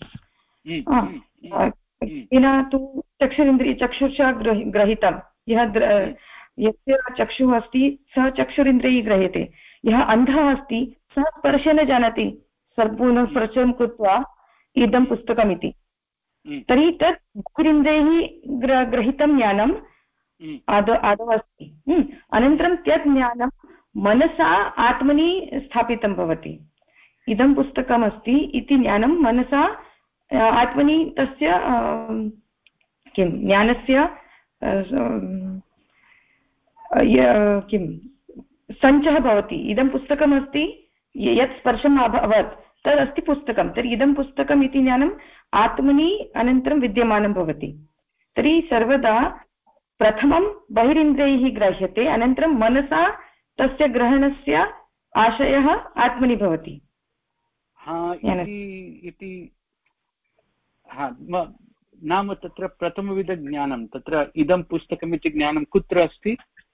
येन तु चक्षुषा ग्रहीतं यस्य चक्षुः अस्ति सः चक्षुरिन्द्रियैः ग्रह्यते यः अन्धः अस्ति सः स्पर्शेन जानाति सम्पूर्णं स्पर्शं कृत्वा इदं पुस्तकमिति तर्हि तत् बहिरिन्द्रियैः ग्रहीतं ज्ञानम् आदौ अस्ति अनन्तरं तत् ज्ञानं मनसा आत्मनि स्थापितं भवति इदं पुस्तकमस्ति इति ज्ञानं मनसा आत्मनि तस्य किं ज्ञानस्य किं सञ्चः भवति इदं पुस्तकमस्ति यत् स्पर्शम् अभवत् तदस्ति पुस्तकं तर्हि इदं पुस्तकम् इति ज्ञानम् आत्मनि अनन्तरं विद्यमानं भवति तर्हि सर्वदा प्रथमं बहिरिन्द्रियैः ग्राह्यते अनन्तरं मनसा तस्य ग्रहणस्य आशयः आत्मनि भवति नाम तत्र प्रथमविधज्ञानं तत्र इदं पुस्तकमिति ज्ञानं कुत्र अस्ति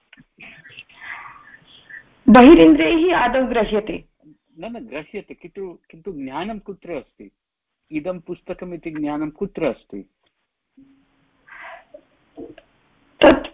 बहिरिन्द्रियैः आदौ ग्रह्यते न ग्रह्यते किन्तु ज्ञानं कुत्र अस्ति इदं पुस्तकमिति ज्ञानं कुत्र अस्ति तत्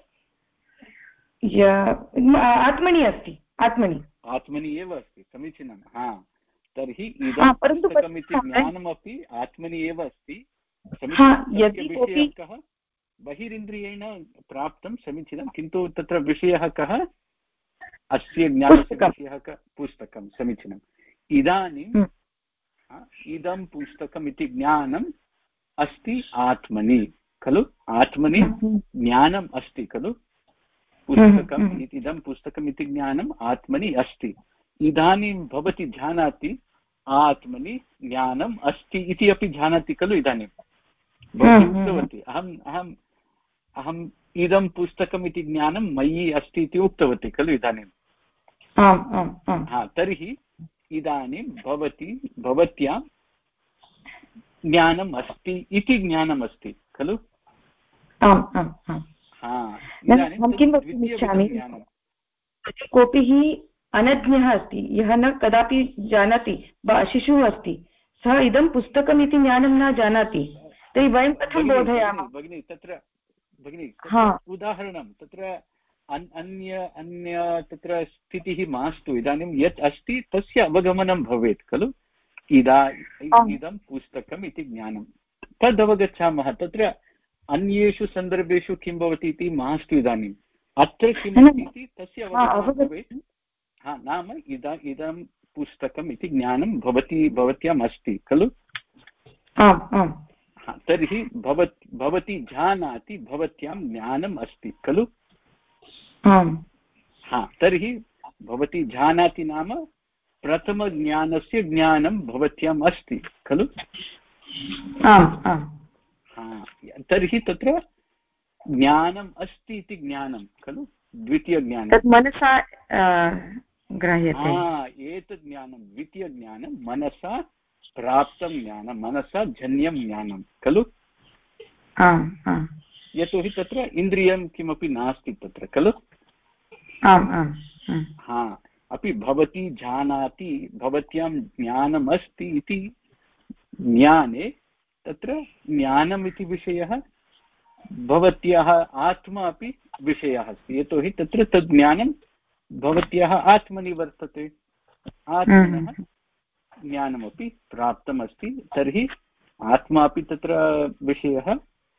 आत्मनि अस्ति आत्मनि एव अस्ति समीचीनं तर्हि इदं पुस्तकमिति ज्ञानमपि आत्मनि एव अस्ति यदि कः बहिरिन्द्रियेण प्राप्तं समीचीनं किन्तु तत्र विषयः कः अस्य ज्ञानस्य विषयः पुस्तकं समीचीनम् इदानीम् इदं पुस्तकमिति ज्ञानम् अस्ति आत्मनि खलु आत्मनि ज्ञानम् अस्ति खलु पुस्तकम् इदं पुस्तकमिति ज्ञानम् आत्मनि अस्ति इदानीं भवती जानाति आत्मनि ज्ञानम् अस्ति इति अपि जानाति खलु इदानीं भवती उक्तवती अहम् इदं पुस्तकमिति ज्ञानं मयि अस्ति इति उक्तवती खलु इदानीं तर्हि इदानीं भवत्यां ज्ञानम् अस्ति इति ज्ञानम् अस्ति खलु कोऽपि अनज्ञः अस्ति यः न कदापि जानाति शिशुः अस्ति सः इदं पुस्तकमिति ज्ञानं न जानाति तर्हि वयं कथं बोधयामः भगिनी तत्र उदाहरणं तत्र अन्य तत्र स्थितिः मास्तु इदानीं यत् अस्ति तस्य अवगमनं भवेत् खलु इदं पुस्तकम् इति ज्ञानं तद् अवगच्छामः तत्र अन्येषु सन्दर्भेषु किं भवति इति मास्तु इदानीम् अत्र किमस्ति इति तस्य अवगमनं भवेत् नाम इदं पुस्तकम् इति ज्ञानं भवत्याम् अस्ति खलु तर्हि भवती जानाति भवत्यां ज्ञानम् अस्ति खलु तर्हि भवती जानाति नाम प्रथमज्ञानस्य ज्ञानं भवत्याम् अस्ति खलु? तर्हि तत्र ज्ञानम् अस्ति इति ज्ञानं खलु, द्वितीयज्ञानं तत् मनसा ग्राह्यते। एतत् ज्ञानं द्वितीयज्ञानं मनसा प्राप्तं ज्ञानं, मनसा जन्यं ज्ञानं खलु। यतोहि तत्र इन्द्रियं किमपि नास्ति तत्र खलु। अपि भवती जानाति, भवत्यां ज्ञानम् अस्ति इति ज्ञाने तत्र ज्ञानम् इति विषयः, भवत्याः आत्मा अपि विषयः अस्ति, यतोहि तत्र तद् ज्ञानं भवत्याः आत्मनि वर्तते, आत्मनः ज्ञानमपि प्राप्तमस्ति। तर्हि आत्मा अपि तत्र विषयः,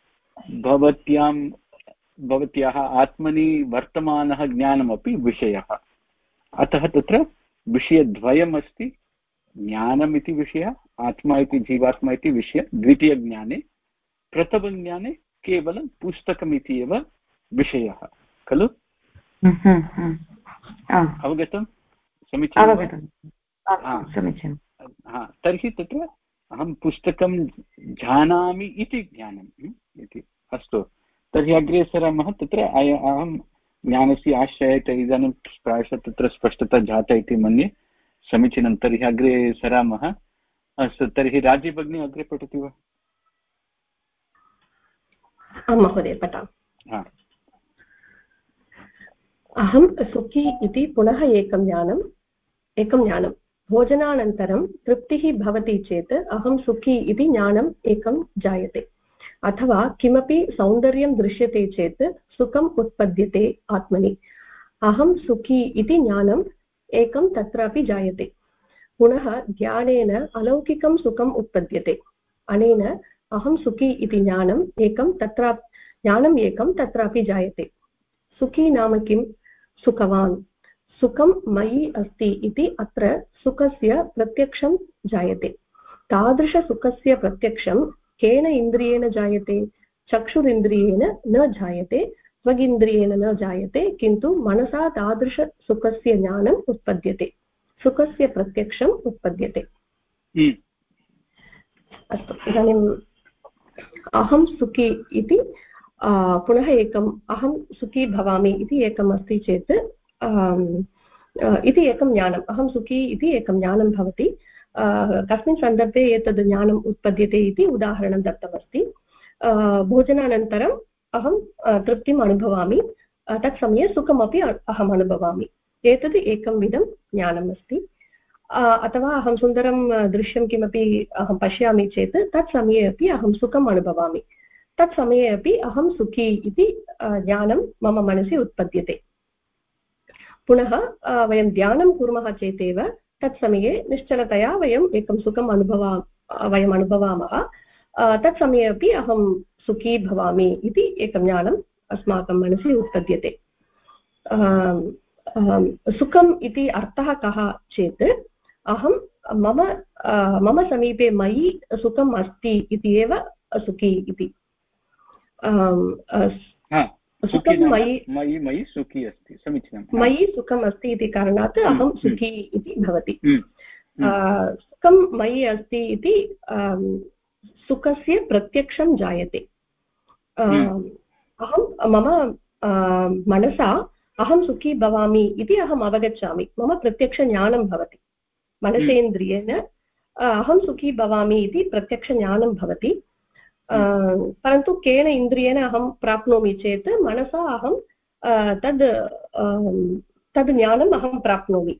भवत्याः आत्मनि वर्तमानः ज्ञानमपि विषयः। अतः तत्र विषयद्वयम् अस्ति, ज्ञानम् इति विषयः, आत्मा इति जीवात्मा इति विषयः द्वितीयज्ञाने। प्रथमज्ञाने केवलं पुस्तकमिति एव विषयः खलु। अवगतं? समीचीनं। तर्हि तत्र अहं पुस्तकं जानामि इति ज्ञानम् इति। अस्तु, तर्हि अग्रे सरामः। तत्र अहं ज्ञानस्य आश्रयः इदानीं प्रायशः तत्र स्पष्टता जाता इति मन्ये। समीचीनं, तर्हि अग्रे सरामः। अस्तु, तर्हि राजीव भगिनी अग्रे पठति वा? महोदय पठामि। अहं सुखी इति पुनः एकं ज्ञानं। भोजनानन्तरं तृप्तिः भवति चेत् अहं सुखी इति ज्ञानम् एकं जायते। अथवा किमपि सौन्दर्यं दृश्यते चेत् सुखम् उत्पद्यते आत्मनि। अहं सुखी इति ज्ञानम् एकं तत्रापि जायते। पुनः ज्ञानेन अलौकिकं सुखम् उत्पद्यते। अनेन अहं सुखी इति ज्ञानम् एकं तत्रापि जायते। सुखी नाम किं? सुखवान्। सुखं मयि अस्ति इति अत्र सुखस्य प्रत्यक्षं जायते। तादृशसुखस्य प्रत्यक्षं केन इन्द्रियेण जायते? चक्षुरिन्द्रियेण न जायते, त्वगिन्द्रियेण न जायते, किन्तु मनसा तादृशसुखस्य ज्ञानम् उत्पद्यते, सुखस्य प्रत्यक्षम् उत्पद्यते। अस्तु, इदानीम् अहं सुखी इति पुनः एकम् अहं सुखी भवामि इति एकम् अस्ति चेत् इति एकं ज्ञानम्, अहं सुखी इति एकं ज्ञानं भवति। कस्मिन् सन्दर्भे एतद् ज्ञानम् उत्पद्यते इति उदाहरणं दत्तमस्ति। भोजनानन्तरम् अहं तृप्तिम् अनुभवामि, तत्समये सुखमपि अहम् अनुभवामि। एतद् एकं विधं ज्ञानम् अस्ति। अथवा अहं सुन्दरं दृश्यं किमपि अहं पश्यामि चेत् तत्समये अपि अहं सुखम् अनुभवामि, तत्समये अपि अहं सुखी इति ज्ञानं मम मनसि उत्पद्यते। पुनः वयं ध्यानं कुर्मः चेदेव तत्समये निश्चलतया वयम् एकं सुखम् वयम् अनुभवामः, तत्समये अपि अहं सुखी भवामि इति एकं ज्ञानम् अस्माकं मनसि उत्पद्यते। सुखम् इति अर्थः कः चेत् अहं मम समीपे मयि सुखम् अस्ति इति एव सुखी इति। सुखं मयि सुखी अस्ति, समीचीनं, मयि सुखम् अस्ति इति कारणात् अहं सुखी इति भवति। सुखं मयि अस्ति इति सुखस्य प्रत्यक्षं जायते। अहं मम मनसा अहं सुखी भवामि इति अहम् अवगच्छामि, मम प्रत्यक्षज्ञानं भवति। मनसेन्द्रियेण अहं सुखी भवामि इति प्रत्यक्षज्ञानं भवति। परन्तु केन इन्द्रियेण अहं प्राप्नोमि चेत् मनसा अहं तद् ज्ञानम् अहं प्राप्नोमि।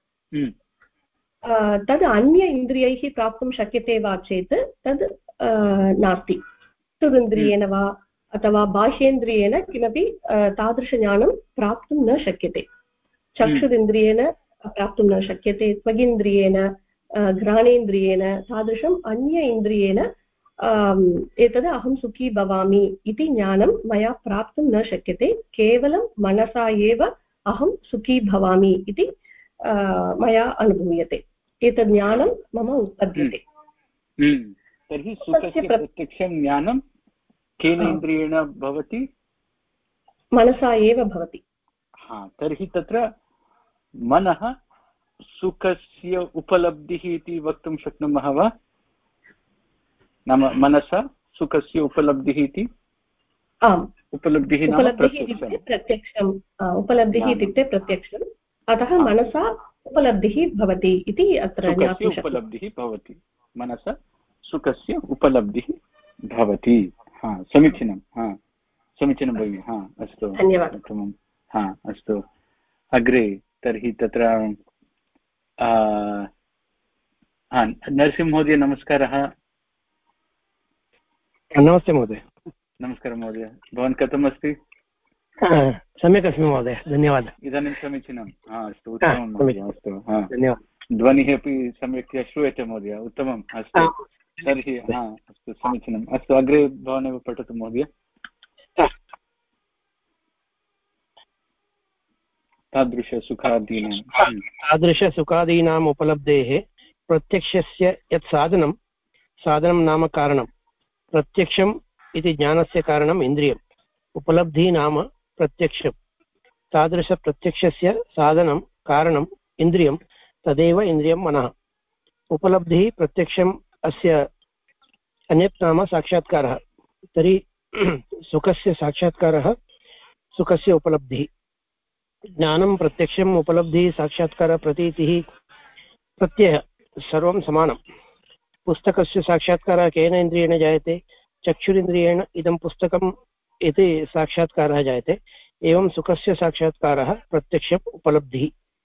तद् अन्य इन्द्रियैः प्राप्तुं शक्यते वा चेत् तद् नास्ति। चक्षुरिन्द्रियेण वा अथवा बाह्येन्द्रियेण किमपि तादृशज्ञानं प्राप्तुं न शक्यते। चक्षुरिन्द्रियेण प्राप्तुं न शक्यते, त्वगिन्द्रियेण, घ्राणेन्द्रियेण, तादृशम् अन्य इन्द्रियेण एतद् अहं सुखी भवामि इति ज्ञानं मया प्राप्तुं न शक्यते। केवलं मनसा एव अहं सुखी भवामि इति मया अनुभूयते। एतद् ज्ञानं मम उत्पद्यते। तर्हि सुखस्य प्रत्यक्षं ज्ञानं केन इन्द्रियेण भवति? मनसा एव भवति। तर्हि तत्र मनः सुखस्य उपलब्धिः इति वक्तुं शक्नुमः वा? नाम मनसा सुखस्य उपलब्धिः इति? आम्, उपलब्धिः प्रत्यक्षम्, उपलब्धिः इत्युक्ते प्रत्यक्षम्, अतः मनसा उपलब्धिः भवति इति अत्र उपलब्धिः भवति, मनसा सुखस्य उपलब्धिः भवति। हा, समीचीनं। हा, समीचीनं भगिनि। हा, अस्तु, धन्यवादः। हा, अस्तु, अग्रे तर्हि तत्र नरसिंहमहोदय नमस्कारः। नमस्ते महोदय। नमस्कारः महोदय, भवान् कथम् अस्ति? सम्यक् अस्मि महोदय, धन्यवादः। इदानीं समीचीनं। हा, अस्तु, उत्तमं महोदय। अस्तु, हा, धन्यवादः। ध्वनिः अपि सम्यक्तया श्रूयते महोदय, उत्तमम्। अस्तु, तर्हि हा, अस्तु, समीचीनम्। अस्तु, अग्रे भवानेव पठतु महोदय। तादृशसुखादीनाम् उपलब्धेः प्रत्यक्षस्य यत् साधनं नाम कारणं, प्रत्यक्षम् इति ज्ञानस्य कारणम् इन्द्रियम्, उपलब्धिः नाम प्रत्यक्षं, तादृशप्रत्यक्षस्य साधनं कारणम् इन्द्रियं, तदेव इन्द्रियं मनः। उपलब्धिः प्रत्यक्षम् अस्य अन्यत् नाम साक्षात्कारः। तर्हि सुखस्य साक्षात्कारः सुखस्य उपलब्धिः। ज्ञानं प्रत्यक्षम् उपलब्धिः साक्षात्कारः प्रतीतिः प्रत्ययः सर्वं समानं। पुस्तकस्य साक्षात्कारः केन इन्द्रियेण जायते? चक्षुरिन्द्रियेण इदं पुस्तकम् इति साक्षात्कारः जायते। एवं सुखस्य साक्षात्कारः प्रत्यक्षम् उपलब्धिः।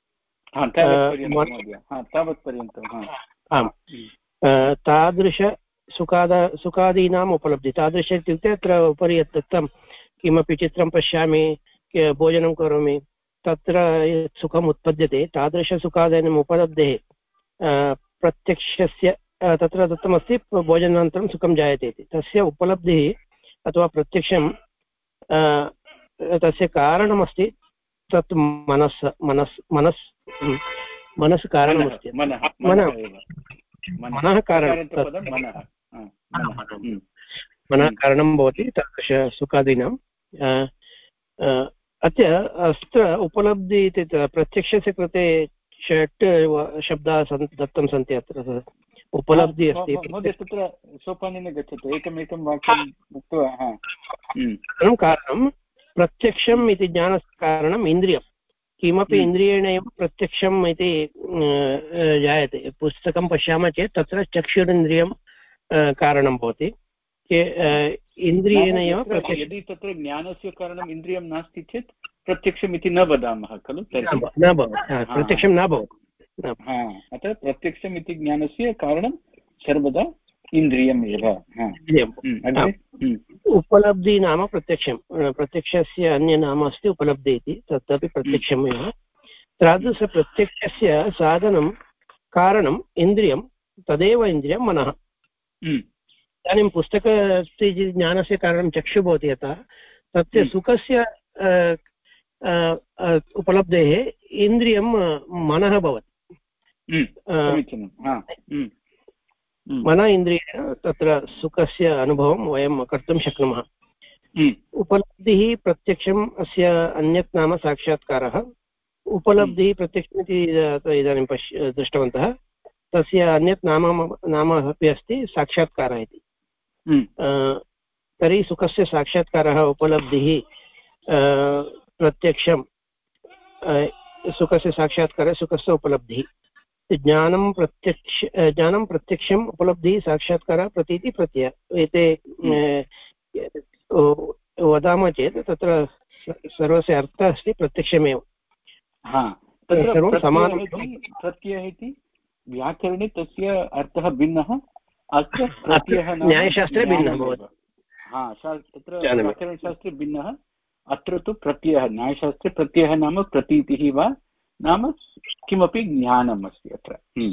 आम्, तादृशसुखादीनाम् उपलब्धिः। तादृश इत्युक्ते अत्र उपरि यत् दत्तं, किमपि चित्रं पश्यामि, भोजनं करोमि, तत्र यत् सुखम् उत्पद्यते, तादृशसुखादीनाम् उपलब्धेः प्रत्यक्षस्य तत्र दत्तमस्ति भोजनानन्तरं सुखं जायते इति। तस्य उपलब्धिः अथवा प्रत्यक्षं तस्य कारणमस्ति, तत् मनस् कारणमस्ति। मनः कारणं भवति तादृशसुखादीनाम्। अत्र उपलब्धि इति प्रत्यक्षस्य कृते 6 शब्दाः दत्तं सन्ति। अत्र उपलब्धि अस्ति। महोदय, तत्र सोपानेन गच्छतु, एकमेकं वाक्यम् उक्त्वा। कारणं प्रत्यक्षम् इति ज्ञानस्य कारणम् इन्द्रियं। किमपि इन्द्रियेण एव प्रत्यक्षम् इति जायते। पुस्तकं पश्यामः चेत् तत्र चक्षुरिन्द्रियं कारणं भवति। इन्द्रियेण एव यदि तत्र ज्ञानस्य कारणम् इन्द्रियं नास्ति चेत् प्रत्यक्षम् इति न वदामः खलु? न भवति, प्रत्यक्षं न भवति। अतः प्रत्यक्षम् इति ज्ञानस्य कारणं सर्वदा इन्द्रियम् एव। उपलब्धिः नाम प्रत्यक्षं, प्रत्यक्षस्य अन्य नाम अस्ति उपलब्धिः इति, तदपि प्रत्यक्षमेव। तादृशप्रत्यक्षस्य साधनं कारणम् इन्द्रियं, तदेव इन्द्रियं मनः। इदानीं पुस्तकस्य ज्ञानस्य कारणं चक्षुः भवति, यथा तस्य सुखस्य उपलब्धेः इन्द्रियं मनः भवति। मन इन्द्रियेण तत्र सुखस्य अनुभवं वयं कर्तुं शक्नुमः। उपलब्धिः प्रत्यक्षम् अस्य अन्यत् नाम साक्षात्कारः। उपलब्धिः प्रत्यक्षमिति इदानीं दृष्टवन्तः, तस्य अन्यत् नाम अपि अस्ति साक्षात्कारः इति। तर्हि सुखस्य साक्षात्कारः उपलब्धिः प्रत्यक्षं, सुखस्य साक्षात्कारः सुखस्य उपलब्धिः। ज्ञानं प्रत्यक्षम् उपलब्धिः साक्षात्कारः प्रतीति प्रत्यय। एते वदामः चेत् तत्र सर्वस्य अर्थः अस्ति प्रत्यक्षमेव। सर्वं समानं। प्रत्ययः इति व्याकरणे तस्य अर्थः भिन्नः, अत्र प्रत्ययः न्यायशास्त्रे भिन्नः भवति। तत्र व्याकरणशास्त्रे भिन्नः, अत्र तु प्रत्ययः। न्यायशास्त्रे प्रत्ययः नाम प्रतीतिः वा नाम किमपि ज्ञानम् अस्ति अत्र।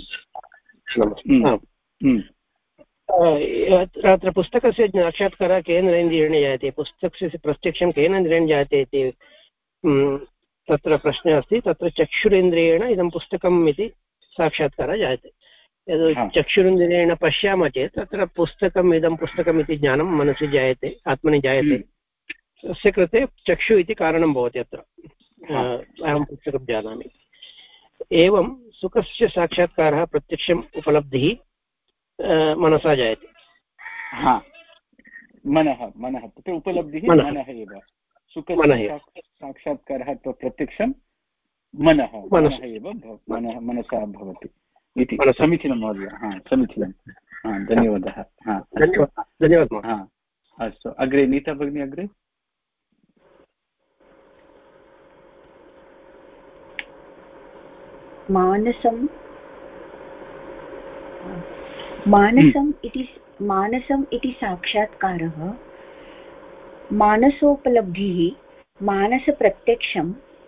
अत्र पुस्तकस्य साक्षात्कारः केन इन्द्रियेण जायते, पुस्तकस्य प्रत्यक्षं केन इन्द्रियेण जायते इति तत्र प्रश्नः अस्ति। तत्र चक्षुरेन्द्रियेण इदं पुस्तकम् इति साक्षात्कारः जायते। यद् चक्षुरिन्द्रियेण पश्यामः चेत् तत्र पुस्तकम् इदं पुस्तकम् इति ज्ञानं मनसि जायते, आत्मनि जायते। तस्य कृते चक्षु इति कारणं भवति। अत्र अहं पुस्तकं जानामि। एवं सुखस्य साक्षात्कारः प्रत्यक्षम् उपलब्धिः मनसा जायते। हा, मनः तत्र उपलब्धिः मनः एव, सुखस्य साक्षात्कारः अथवा प्रत्यक्षं मनः एव मनसा भवति इति। समीचीनं महोदय, हा समीचीनं, हा धन्यवादः। हा धन्यवादः। हा अस्तु, अग्रे नीता भगिनी, अग्रे। मानसम् इति साक्षात्कारः, मानसोपलब्धिः, मानसप्रत्यक्षं।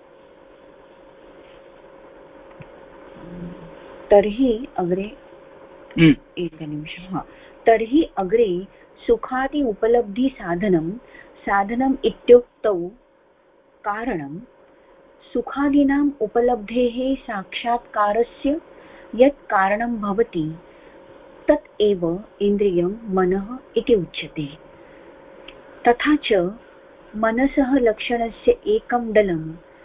तर्हि अग्रे एकनिमिषः। तर्हि अग्रे सुखादि उपलब्धिसाधनम् इत्युक्तौ कारणं सुखादीनाम् उपलब्धेः साक्षात्कारस्य यत् कारणं भवति तत् एव इन्द्रियं मनः इति उच्यते। तथा च मनसः लक्षणस्य एकं दलं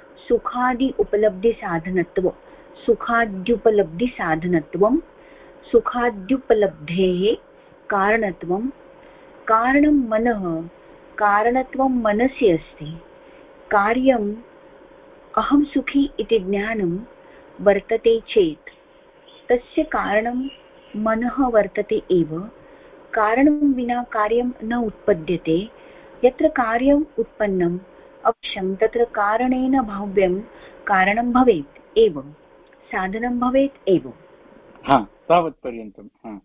सुखाद्युपलब्धिसाधनत्वं, सुखाद्युपलब्धेः कारणत्वं, कारणं मनः, कारणत्वं मनसि अस्ति। कार्यम् अहं सुखी इति ज्ञानं वर्तते चेत् तस्य कारणं मनः वर्तते एव। कारणं विना कार्यं न उत्पद्यते। यत्र कार्यम् उत्पन्नम् अवश्यं तत्र कारणेन भाव्यं कारणं भवेत् एव, साधनं भवेत् एव। तावत् पर्यन्तं।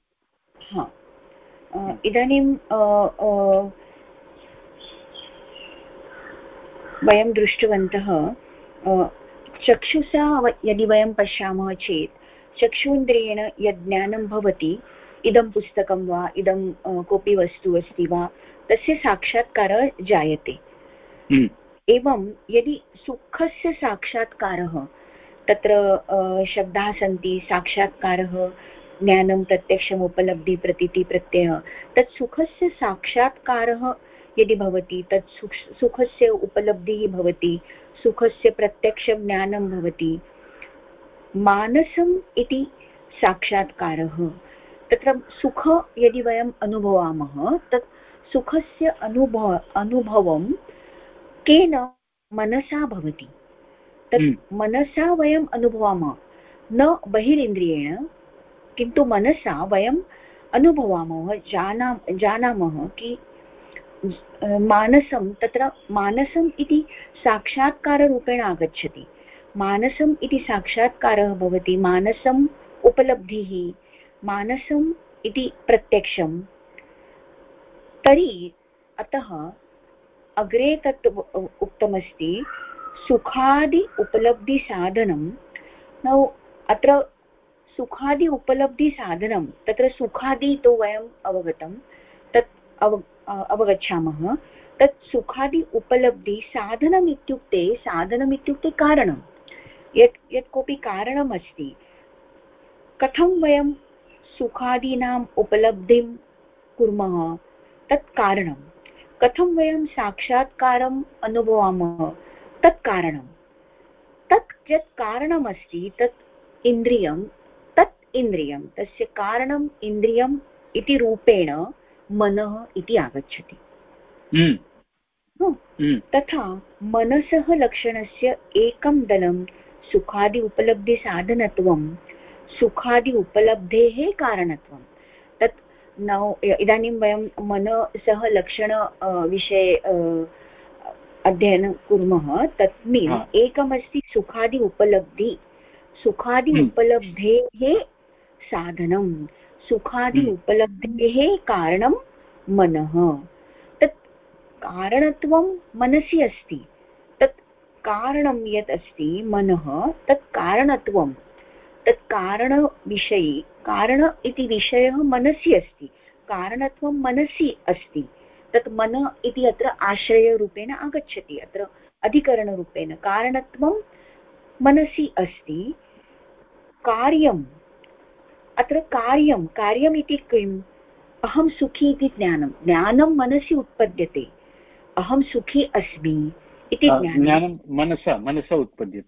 इदानीं वयं दृष्टवन्तः, चक्षुषा यदि वयं पश्यामः चेत् चक्षुन्द्रियेण यद् ज्ञानं भवति, इदं पुस्तकं वा इदं कोऽपि वस्तु अस्ति वा, तस्य साक्षात्कारः जायते। एवं यदि सुखस्य साक्षात्कारः, तत्र शब्दाः सन्ति, साक्षात्कारः, ज्ञानं, प्रत्यक्षम्, उपलब्धि, प्रतीति, प्रत्ययः। तत् सुखस्य साक्षात्कारः यदि भवति, तत् सुखस्य उपलब्धिः भवति, सुखस्य प्रत्यक्षं ज्ञानं भवति। मानसम् इति साक्षात्कारः, तत्र सुख यदि वयम् अनुभवामः, तत् सुखस्य अनुभवं केन? मनसा भवति। तत् मनसा वयम् अनुभवामः, न बहिरिन्द्रियेण, किन्तु मनसा वयम् अनुभवामः, जानामः कि मानसं, तत्र मानसम् इति साक्षात्काररूपेण आगच्छति। मानसम् इति साक्षात्कारः भवति, मानसम् उपलब्धिः, मानसम् इति प्रत्यक्षं। तर्हि अतः अग्रे तत् उक्तमस्ति सुखादि उपलब्धिसाधनं। नौ अत्र सुखादि उपलब्धिसाधनं, तत्र सुखादि तु वयम् अवगतं, तत् अवगच्छामः। तत् सुखादि उपलब्धि साधनम् इत्युक्ते कारणं। यत् कोऽपि कारणम् अस्ति, कथं वयं सुखादीनाम् उपलब्धिं कुर्मः, तत् कारणं। कथं वयं साक्षात्कारम् अनुभवामः, तत् कारणं। तत् यत् कारणमस्ति तत् इन्द्रियं, तस्य कारणम् इन्द्रियम् इति रूपेण मनः इति आगच्छति। तथा मनसः लक्षणस्य एकं दलं सुखादि उपलब्धिसाधनत्वं, सुखादि उपलब्धेः कारणत्वं। तत् इदानीं वयं मनसः लक्षण विषये अध्ययनं कुर्मः। तस्मिन् एकमस्ति सुखादि उपलब्धि, सुखादि उपलब्धेः साधनं, सुखादि उपलब्धेः कारणं मनः। तत् कारणत्वं मनसि अस्ति। तत् कारणं यत् अस्ति मनः, तत् कारणत्वं, तत् कारणविषये, कारण इति विषयः मनसि अस्ति, कारणत्वं मनसि अस्ति। तत् मन इति अत्र आश्रयरूपेण आगच्छति, अत्र अधिकरणरूपेण। कारणत्वं मनसि अस्ति। कार्यम्, अत्र कार्यमिति किम्? अहं सुखी इति ज्ञानं मनसि उत्पद्यते। अहं सुखी अस्मि इति ज्ञानं मनसा उत्पद्यते।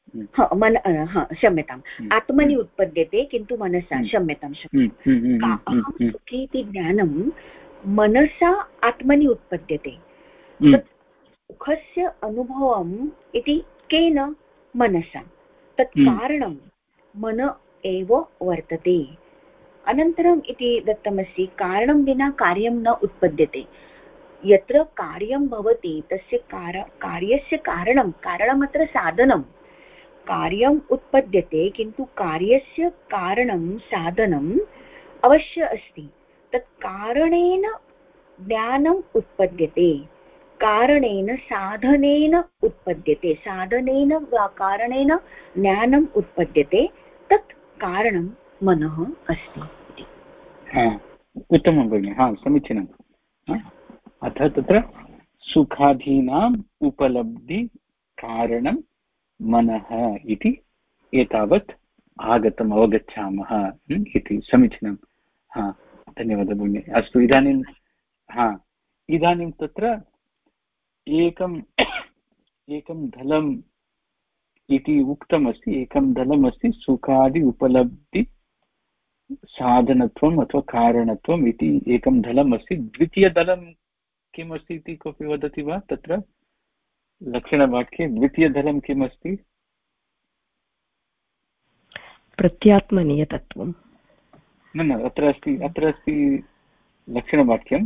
क्षम्यताम् आत्मनि उत्पद्यते किन्तु मनसा क्षम्यतां अहं सुखी इति ज्ञानं मनसा आत्मनि उत्पद्यते सुखस्य अनुभवम् इति केन मनसा तत् कारणं मन एव वर्तते अनन्तरम् इति दत्तमस्ति कारणं विना कार्यं न उत्पद्यते यत्र कार्यं भवति तस्य कार्यस्य कारणमत्र साधनं कार्यम् उत्पद्यते किन्तु कार्यस्य कारणं साधनम् अवश्य अस्ति तत् कारणेन ज्ञानम् उत्पद्यते कारणेन साधनेन उत्पद्यते साधनेन वा कारणेन ज्ञानम् उत्पद्यते तत् कारणं मनः अस्ति। उत्तमं भगिनि समीचीनम् अथ तत्र सुखादीनाम् उपलब्धि कारणं मनः इति एतावत् आगतम् अवगच्छामः इति समीचीनं धन्यवादः भगिनि। अस्तु इदानीं तत्र एकं दलम् इति उक्तमस्ति एकं दलमस्ति सुखादि उपलब्धि साधनत्वम् अथवा कारणत्वम् इति एकं दलम् अस्ति द्वितीयदलं किम् अस्ति इति कोऽपि वदति वा तत्र लक्षणवाक्ये द्वितीयदलं किम् अस्ति प्रत्यात्मनियतत्वं न अत्र अस्ति लक्षणवाक्यम्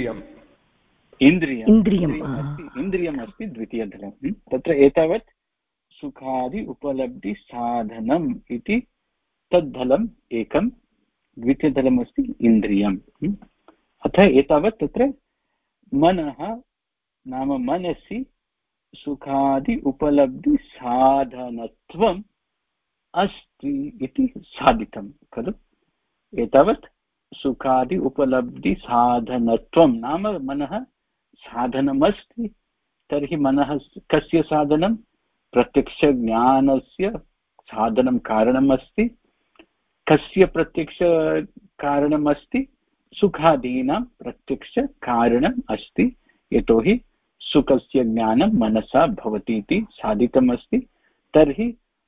इन्द्रियम् अस्ति द्वितीयदलं तत्र एतावत् सुखादि उपलब्धि साधनम् इति तद्धलम् एकं द्वितीयदलम् अस्ति इन्द्रियम् अथ एतावत् तत्र मनः नाम मनसि सुखादि उपलब्धि साधनत्वम् अस्ति इति साधितं खलु एतावत् सुखादि उपलब्धि साधनत्वं नाम मनः साधनमस्ति तर्हि मनः कस्य साधनं प्रत्यक्षज्ञानस्य साधनं कारणम् अस्ति कस्य प्रत्यक्षकारणम् अस्ति सुखादीनां प्रत्यक्षकारणम् अस्ति यतोहि सुखस्य ज्ञानं मनसा भवति इति साधितम् अस्ति तर्हि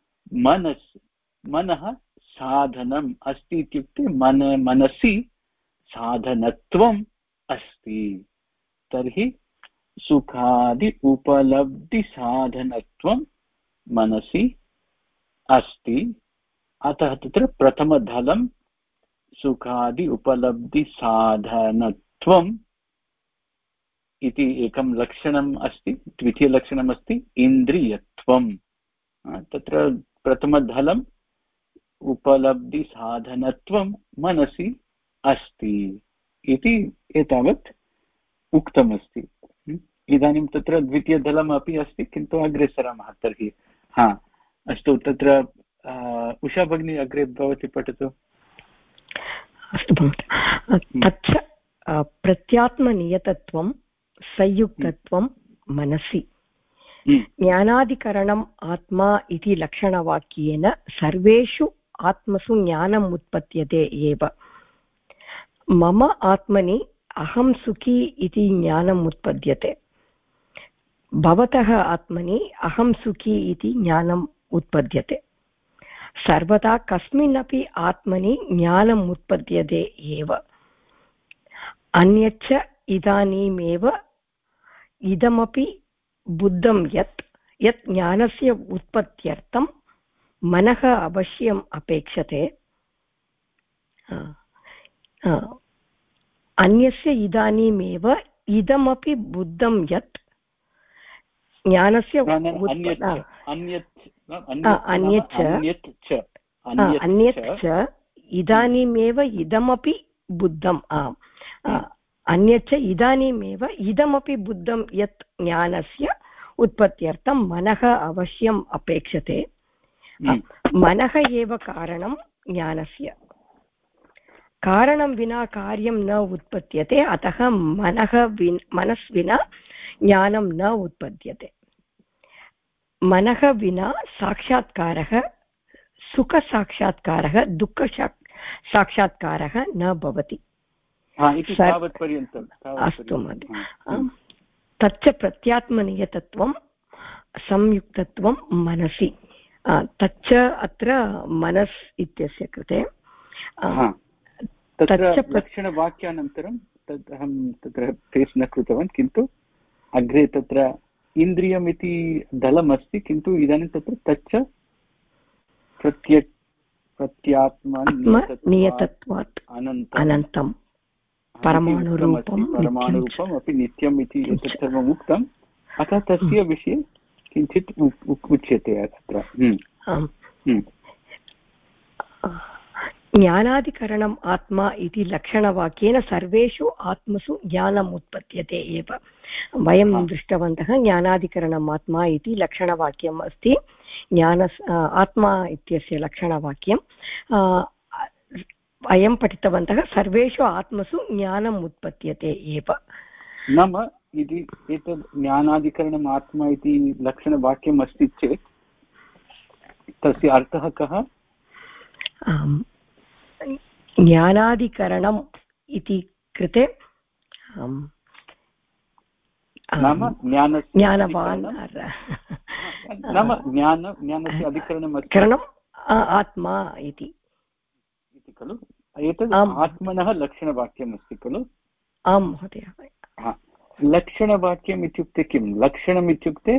मनः साधनम् अस्ति इत्युक्ते मनसि साधनत्वम् अस्ति तर्हि सुखादि उपलब्धि साधनत्वं मनसि अस्ति अतः तत्र प्रथमदलं सुखादि उपलब्धि साधनत्वम् इति एकं लक्षणम् अस्ति द्वितीयलक्षणम् अस्ति इन्द्रियत्वं तत्र प्रथमदलम् उपलब्धि साधनत्वं मनसि अस्ति इति एतावत् उक्तमस्ति इदानीं तत्र द्वितीयदलम् अपि अस्ति किन्तु अग्रे सरामः तर्हि अस्तु तत्र उषा भगिनी अग्रे भवती पठतु। अस्तु भवतु तच्च प्रत्यात्मनियतत्वं संयुक्तत्वं मनसि ज्ञानाधिकरणम् आत्मा इति लक्षणवाक्येन सर्वेषु आत्मसु ज्ञानम् उत्पद्यते एव मम आत्मनि अहं सुखी इति ज्ञानम् उत्पद्यते भवतः आत्मनि अहं सुखी इति ज्ञानम् उत्पद्यते सर्वदा कस्मिन्नपि आत्मनि ज्ञानम् उत्पद्यते एव अन्यच्च इदानीमेव इदमपि बुद्धं यत् ज्ञानस्य उत्पत्त्यर्थं मनः अवश्यम् अपेक्षते अन्यस्य इदानीमेव इदमपि बुद्धं यत् ज्ञानस्य अन्यच्च इदानीमेव इदमपि बुद्धम् अन्यच्च इदानीमेव इदमपि बुद्धं यत् ज्ञानस्य उत्पत्त्यर्थं मनः अवश्यम् अपेक्षते मनः एव कारणं ज्ञानस्य कारणं विना कार्यं न उत्पद्यते अतः मनस्विना ज्ञानं न उत्पद्यते मनः विना साक्षात्कारः सुखसाक्षात्कारः दुःखसाक्षात्कारः न भवति अस्तु महोदय तच्च प्रत्यात्मनियतत्वं संयुक्तत्वं मनसि तच्च अत्र मनस् इत्यस्य कृते तत्र लक्षणवाक्यानन्तरं तद् अहं तत्र फेस् न कृतवान्, किन्तु अग्रे तत्र इन्द्रियम् इति दलमस्ति, किन्तु इदानीं तत्र तच्च नियतत्वात् अनन्तं परमाणुरूपम् अपि नित्यम् इति एतत् सर्वम् उक्तम्। अतः तस्य विषये किञ्चित् उच्यते अत्र। ज्ञानाधिकरणम् आत्मा इति लक्षणवाक्येन सर्वेषु आत्मसु ज्ञानम् उत्पद्यते एव। वयं दृष्टवन्तः ज्ञानाधिकरणम् आत्मा इति लक्षणवाक्यम् अस्ति। आत्मा इत्यस्य लक्षणवाक्यं वयं पठितवन्तः सर्वेषु आत्मसु ज्ञानम् उत्पद्यते एव। नाम यदि एतद् ज्ञानाधिकरणम् आत्मा इति लक्षणवाक्यम् अस्ति चेत् तस्य अर्थः कः? ज्ञानाधिकरणम् इति कृते नाम ज्ञानवान् नाम ज्ञानस्य अधिकरणम् आत्मा इति खलु। एतद् आत्मनः लक्षणवाक्यम् अस्ति खलु। आं महोदय। लक्षणवाक्यम् इत्युक्ते किं? लक्षणम् इत्युक्ते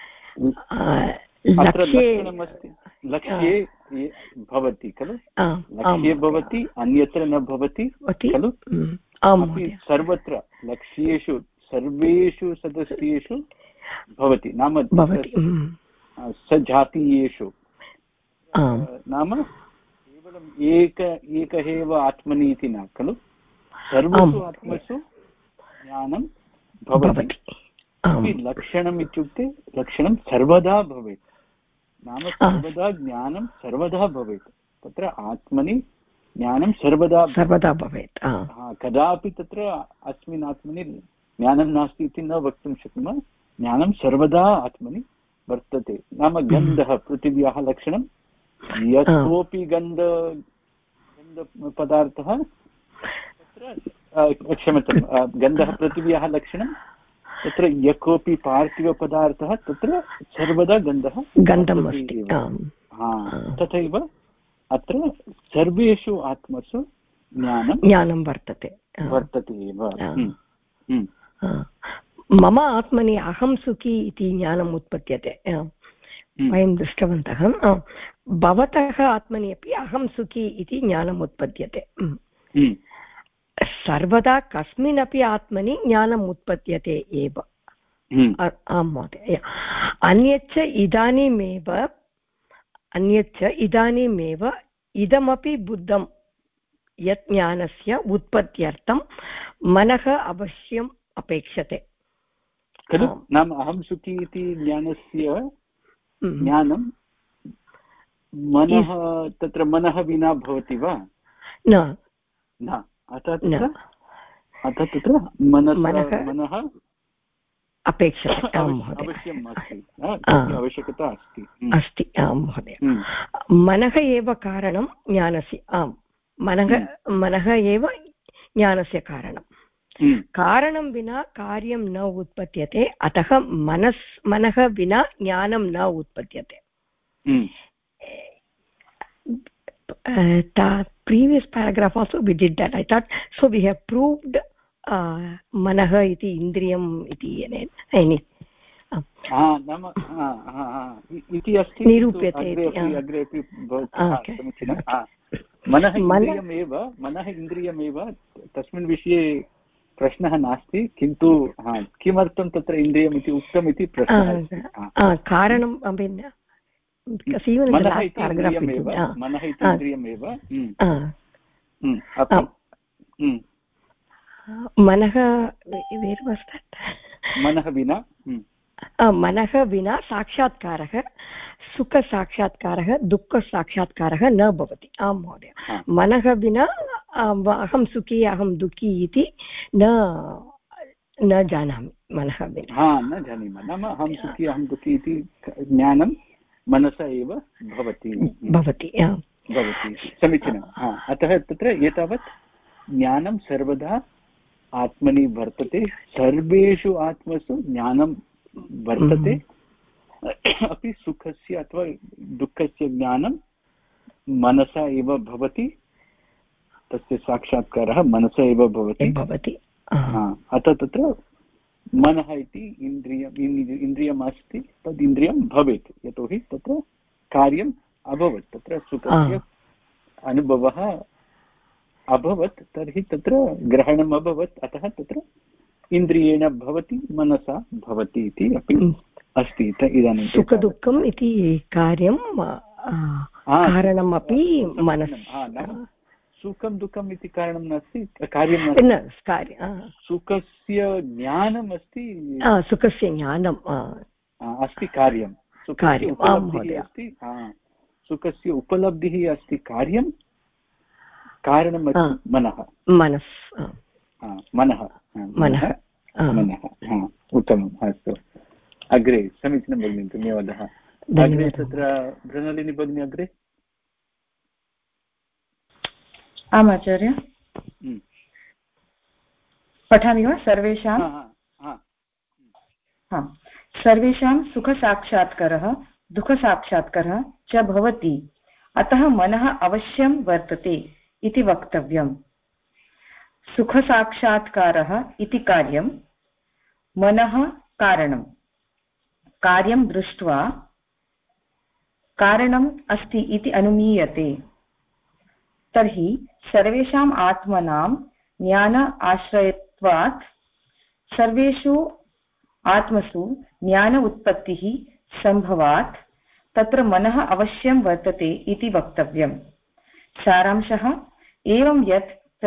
लक्षणमस्ति, लक्ष्ये भवति खलु, लक्ष्ये भवति, अन्यत्र न भवति खलु। सर्वत्र लक्ष्येषु सर्वेषु सदस्येषु भवति, नाम सजातीयेषु, नाम केवलम् एकः एव आत्मनि इति न खलु, सर्वसु आत्मसु ज्ञानं भवति। लक्षणम् इत्युक्ते लक्षणं सर्वदा भवेत्, नाम सर्वदा ज्ञानं सर्वदा भवेत्। तत्र आत्मनि ज्ञानं सर्वदा भवेत्। कदापि तत्र अस्मिन् आत्मनि ज्ञानं नास्ति इति न वक्तुं शक्नुमः। ज्ञानं सर्वदा आत्मनि वर्तते। नाम गन्धः पृथिव्याः लक्षणं, यः कोऽपि गन्धपदार्थः तत्र क्षम्यतां, गन्धः पृथिव्याः लक्षणं, तत्र यः कोऽपि पार्थिवपदार्थः तत्र सर्वदा गन्धम् अस्ति। तथैव अत्र सर्वेषु आत्मसु ज्ञानं वर्तते एव। मम आत्मनि अहं सुखी इति ज्ञानम् उत्पद्यते। वयं दृष्टवन्तः भवतः आत्मनि अपि अहं सुखी इति ज्ञानम् उत्पद्यते। सर्वदा कस्मिन्नपि आत्मनि ज्ञानम् उत्पद्यते एव। आं महोदय। अन्यच्च इदानीमेव इदमपि बुद्धं यत् ज्ञानस्य उत्पत्त्यर्थं मनः अवश्यम् अपेक्षते खलु। नाम अहं सुखी इति ज्ञानस्य ज्ञानं मनः, तत्र मनः विना भवति वा? न। अतः तत्र मनः अपेक्षते। अवश्यम् अस्ति, आवश्यकता अस्ति। आं महोदय। मनः एव कारणं ज्ञानस्य। आम्, मनः एव ज्ञानस्य कारणं। कारणं विना कार्यं न उत्पद्यते, अतः मनः विना ज्ञानं न उत्पद्यते। Previous paragraph also we did that. I thought so we have proved manah iti indriyam iti नाम इति अस्ति, निरूप्यते अग्रे अपि समीचीनं। मनः इन्द्रियमेव तस्मिन् विषये प्रश्नः नास्ति, किन्तु किमर्थं तत्र इन्द्रियम् इति उक्तम् इति प्रश्नः। कारणं मनः इति इन्द्रियमेव। मनः विना साक्षात्कारः, सुखसाक्षात्कारः, दुःखसाक्षात्कारः न भवति। आं महोदय। मनः विना अहं सुखी अहं दुःखी इति न जानामि। मनः विना न जानीमः, नाम अहं सुखी अहं दुःखी इति ज्ञानं मनसा एव भवति। समीचीनम्। अतः तत्र एतावत् ज्ञानं सर्वदा आत्मनि वर्तते, सर्वेषु आत्मसु ज्ञानं वर्तते, अपि सुखस्य अथवा दुःखस्य ज्ञानं मनसा एव भवति, तस्य साक्षात्कारः मनसा एव भवति। अतः तत्र मनः इति इन्द्रियम् अस्ति, तद् इन्द्रियं भवेत्, यतोहि तत्र कार्यम् अभवत्, तत्र सुखस्य अनुभवः अभवत्, तर्हि तत्र ग्रहणम् अभवत्, अतः तत्र इन्द्रियेण भवति, मनसा भवति इति अपि अस्ति। इदानीं सुखदुःखम् इति कार्यं कारणमपि मनः, सुखं दुःखम् इति कारणं नास्ति, कार्यं नास्ति, सुखस्य ज्ञानम् अस्ति, सुखस्य ज्ञानम् अस्ति कार्यं, अस्ति, सुखस्य उपलब्धिः अस्ति कार्यं, कारणम् अस्ति मनः। उत्तमम्, अस्तु, अग्रे समीचीनं भगिनी, धन्यवादः। अग्रे तत्र भ्रनलिनी भगिनी अग्रे। आम् आचार्य, पठामि वा? सर्वेषां सुखसाक्षात्कारः दुःखसाक्षात्कारः च भवति, अतः मनः अवश्यं वर्तते इति वक्तव्यम्। सुखसाक्षात्कारः इति कार्यं, मनः कारणं, कार्यं दृष्ट्वा कारणम् अस्ति इति अनुमीयते। तर्हि सर्वेषाम् आत्मनां ज्ञान आश्रयत्वात् सर्वेषु आत्मसु ज्ञान उत्पत्तिः सम्भवात् तत्र मनः अवश्यं वर्तते इति वक्तव्यम्। सारांशः एवं यत्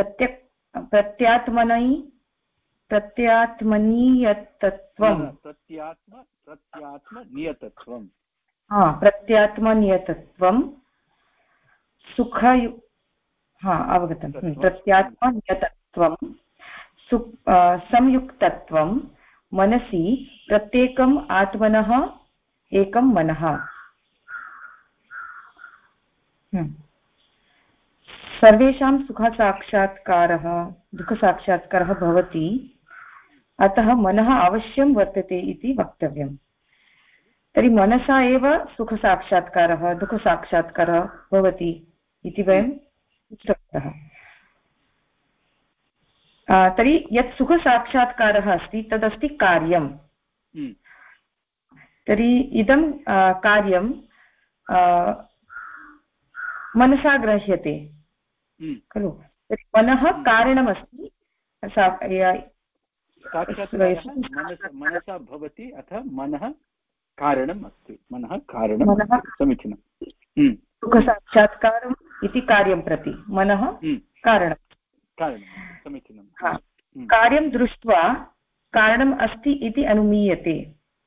प्रत्यात्मनियतत्वं अवगतं। प्रत्यात्मनियतत्वं संयुक्तत्वं मनसि प्रत्येकम् आत्मनः एकं मनः। सर्वेषां सुखसाक्षात्कारः दुःखसाक्षात्कारः भवति, अतः मनः अवश्यं वर्तते इति वक्तव्यम्। तर्हि मनसा एव सुखसाक्षात्कारः दुःखसाक्षात्कारः भवति इति वयं दृष्टवन्तः। तर्हि यत् सुखसाक्षात्कारः अस्ति तदस्ति कार्यं। तर्हि इदं कार्यं मनसा गृह्यते खलु। मनः कारणमस्ति, मनसा भवति, अतः मनः कारणम् अस्ति, मनः कारणं, समीचीनं। सुखसाक्षात्कारम् इति कार्यं प्रति मनः कारणं, समीचीनं। कार्यं दृष्ट्वा कारणम् अस्ति इति अनुमीयते।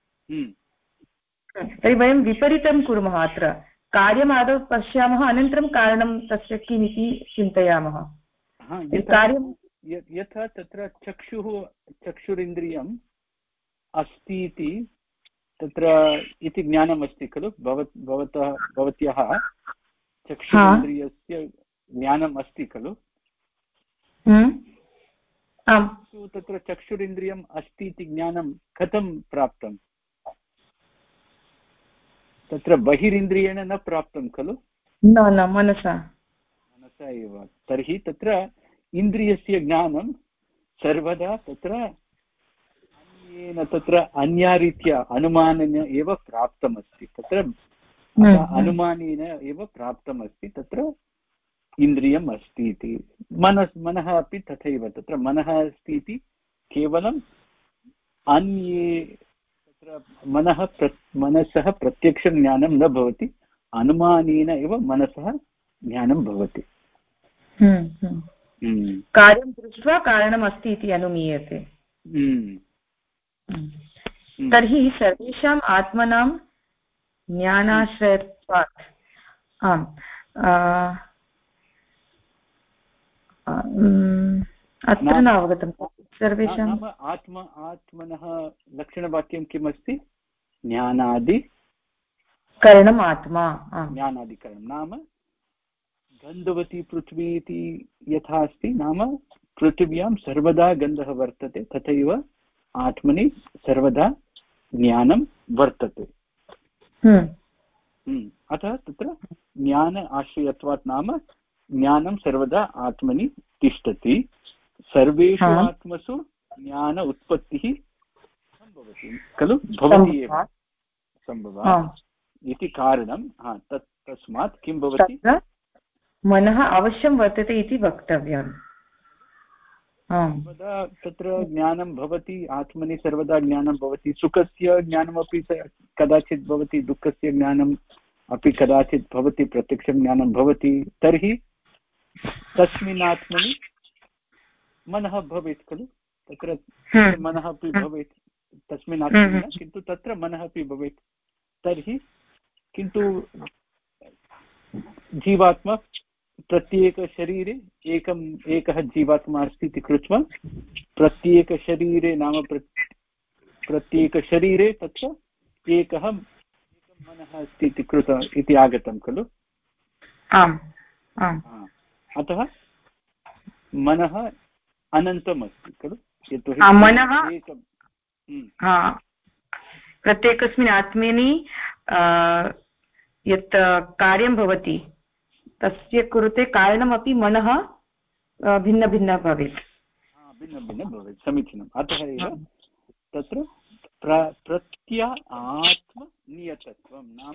तर्हि वयं विपरीतं कुर्मः। अत्र कार्यम् आदौ पश्यामः, अनन्तरं कारणं तस्य किमिति चिन्तयामः। कार्यं यथा तत्र चक्षुरिन्द्रियम् अस्ति इति तत्र इति ज्ञानम् अस्ति खलु, भवत्याः चक्षुरिन्द्रियस्य ज्ञानम् अस्ति खलु। तत्र चक्षुरिन्द्रियम् अस्ति इति ज्ञानं कथं प्राप्तं? तत्र बहिरिन्द्रियेण न प्राप्तं खलु, न मनसा एव। तर्हि तत्र इन्द्रियस्य ज्ञानं सर्वदा तत्र अन्यरीत्या अनुमानेन एव प्राप्तमस्ति। तत्र अनुमानेन एव प्राप्तमस्ति, तत्र इन्द्रियम् अस्ति इति। मनः अपि तथैव, तत्र मनः अस्ति इति केवलम् अन्ये तत्र मनसः प्रत्यक्षं ज्ञानं न भवति, अनुमानेन एव मनसः ज्ञानं भवति। कार्यं दृष्ट्वा कारणमस्ति इति अनुमीयते। तर्हि सर्वेषाम् आत्मनां ज्ञानाश्रयत्वात् अत्र न अवगतं। सर्वेषाम् आत्मनः लक्षणवाक्यं किम् अस्ति? ज्ञानादिकरणम् आत्मा। ज्ञानादिकरणं नाम गन्धवती पृथ्वी इति यथा अस्ति, नाम पृथिव्यां सर्वदा गन्धः वर्तते, तथैव आत्मनि सर्वदा ज्ञानं वर्तते। अतः तत्र ज्ञान आश्रयत्वात् नाम ज्ञानं सर्वदा आत्मनि तिष्ठति, सर्वेषु आत्मसु ज्ञान उत्पत्तिः सम्भवति खलु, भवति एव सम्भवात् इति कारणं। तस्मात् किं भवति, मनः अवश्यं वर्तते इति वक्तव्यम्। सर्वदा तत्र ज्ञानं भवति, आत्मनि सर्वदा ज्ञानं भवति, सुखस्य ज्ञानमपि कदाचित् भवति, दुःखस्य ज्ञानम् अपि कदाचित् भवति, प्रत्यक्षं ज्ञानं भवति। तर्हि तस्मिन् आत्मनि मनः भवेत् खलु, तत्र मनः अपि भवेत् तस्मिन् आत्मनि, किन्तु तत्र मनः अपि भवेत्। तर्हि किन्तु जीवात्मा प्रत्येकशरीरे एकः जीवात्मा अस्ति इति कृत्वा प्रत्येकशरीरे नाम प्रत्येकशरीरे तत्र एकः मनः अस्ति इति कृत्वा इति आगतं खलु। अतः मनः अनन्तम् अस्ति खलु, यतोहि मनः प्रत्येकस्मिन् आत्मनि यत् कार्यं भवति तस्य कृते कारणमपि मनः भिन्नभिन्न भवेत्, भिन्नभिन्न भवेत्, समीचीनम्। अतः एव तत्र प्रत्यात्मनियतत्वं नाम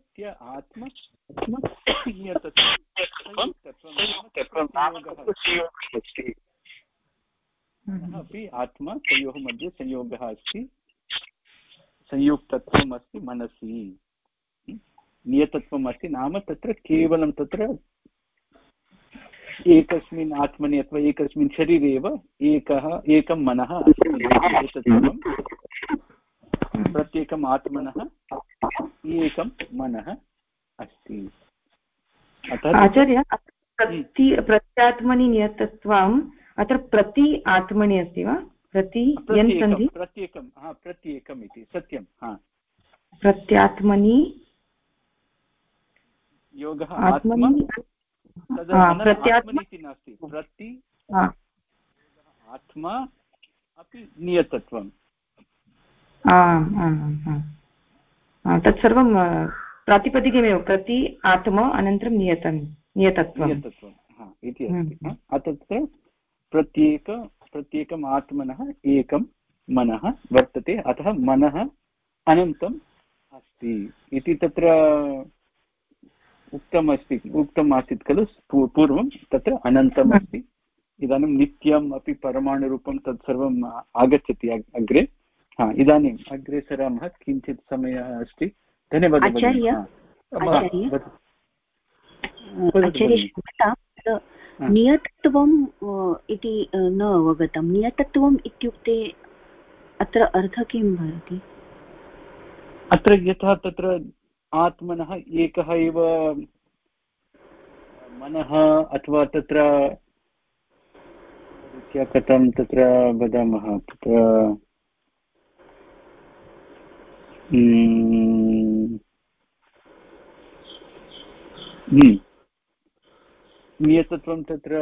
प्रत्यात्मनियतत्वं अपि आत्मा तयोः मध्ये संयोगः अस्ति, संयुक्तत्वम् अस्ति मनसि, नियतत्वम् अस्ति। नाम तत्र केवलं तत्र एकस्मिन् आत्मनि अथवा एकस्मिन् शरीरे एव एकं मनः अस्ति, एतत् प्रत्येकम् आत्मनः एकं मनः अस्ति। आचार्य, प्रत्यात्मनि नियतत्वम् अत्र प्रति आत्मनि अस्ति वा? प्रत्येकम् इति सत्यं। प्रत्यात्मनि योगः आत्मा प्रत्यात्मनिति नास्ति, प्रति आत्मा अपि नियतत्वं। तत्सर्वं प्रातिपदिकमेव, प्रति आत्मा अनन्तरं नियतत्वम् इति अस्ति। तत्र प्रत्येकम् आत्मनः एकं मनः वर्तते, अतः मनः अनन्तम् अस्ति इति तत्र उक्तम् आसीत् खलु पूर्वं, तत्र अनन्तम् अस्ति। इदानीं नित्यम् अपि परमाणुरूपं तत्सर्वम् आगच्छति अग्रे। इदानीम् अग्रे सरामः, किञ्चित् समयः अस्ति। धन्यवादः। नियतत्वम् इति न अवगतं। नियतत्वम् इत्युक्ते अत्र अर्थः किं भवति? अत्र यथा तत्र आत्मनः एकः एव मनः, अथवा तत्र कथं तत्र वदामः, तत्र नियतत्वं तत्र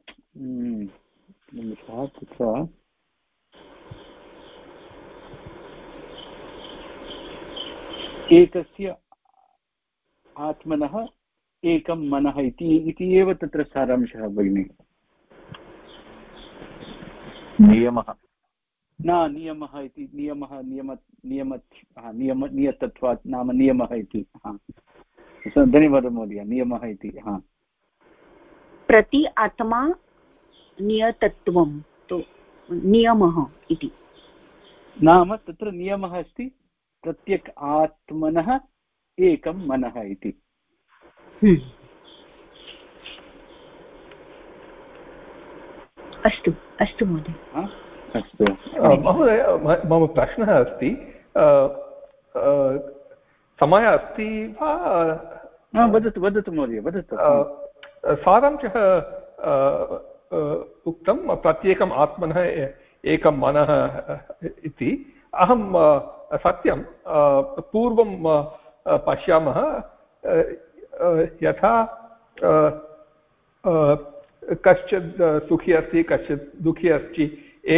एकस्य आत्मनः एकं मनः इति एव तत्र सारांशः भगिनि। नियमः इति नियतत्वात् नाम नियमः इति। धन्यवादः महोदय। नियमः इति प्रति आत्मा नियतत्वं तु नियमः इति नाम तत्र नियमः अस्ति प्रत्येक आत्मनः एकं मनः इति। अस्तु अस्तु महोदय। अस्तु महोदय, मम प्रश्नः अस्ति, समयः अस्ति वा? वदतु महोदय, वदतु। सारांशः उक्तं प्रत्येकम् आत्मनः एकं मनः इति। अहं सत्यं पूर्वं पश्यामः, यथा कश्चित् सुखी अस्ति, कश्चित् दुःखी अस्ति,